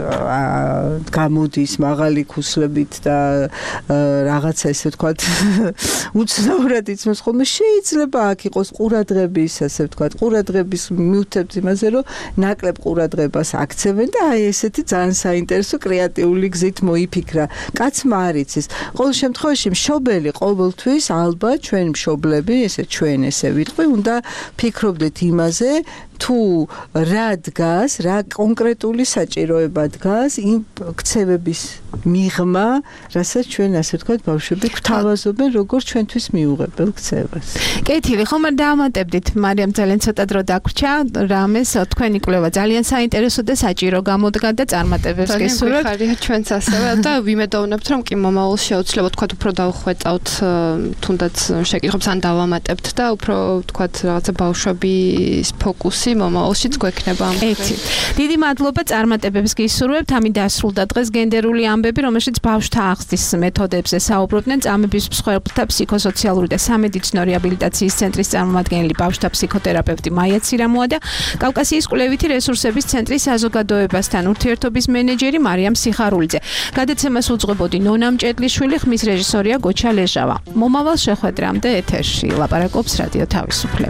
გამოდის მაღალი ქუსლებით და რაღაცა ესე ვთქვათ უცნაურად იცმოს ხოლმე შეიძლება აქ იყოს ყურადღების ასე ვთქვათ ყურადღების მიუთებთ იმაზე რომ ნაკლებ ყურადღებას აქცევენ და აი ესეთი ძალიან საინტერესო კრეატიული გზით მოიფიქრა კაცმა არ იცის ყოველ შემთხვევაში მშობელი ყოველთვის ალბათ ჩვენ მშობლები ესე ჩვენ ესე ვიტყვი უნდა ფიქრობდეთ იმაზე თუ რა დგას, რა კონკრეტული საჭიროება დგას იმ ქცევების მიღმა, რასაც ჩვენ ასე ვთქვათ ბავშვები გვთავაზობენ როგორც ჩვენთვის მიუღებელ ქცევას. კეთილი, ხომ არ დაამატებდით, მარიამ ძალიან ცოტა დრო დაგვრჩა, რამეს თქვენი კვლევა ძალიან საინტერესო და საჭირო გამოდგა და წარმატებებს გესურვებთ. ხარია ჩვენც ასევე და ვიმედოვნებთ, რომ კი მომავალში აუცილებლად თქვათ უფრო დავხვეწავთ თუნდაც შეკითხვებს ან დავამატებთ და უფრო თქვათ რაღაცა ბავშვების ფოკუსი მომავალშიც გვექნება ამ ერთი. დიდი მადლობა წარმატებებს გისურვებთ. ამით დასრულდა დღეს გენდერული ამბები, რომელშიც ბავშვთა აღზრდის მეთოდებზე საუბრობდნენ წამების მსხვერპლთა ფსიქოსოციალური და სამედიცინო რეაბილიტაციის ცენტრის წარმომადგენელი ბავშვთა ფსიქოთერაპევტი მაია ცირამოა და კავკასიის კვლევითი რესურსების ცენტრის საზოგადოებასთან ურთიერთობის მენეჯერი მარიამ სიხარულიძე. გადაცემას უძღვებოდი ნონა მჭედლიშვილი, ხმის რეჟისორია გოჩა ლეჟავა. მომავალ შეხვედრამდე ეთერში ლაპარაკობს რადიო თავისუფლება.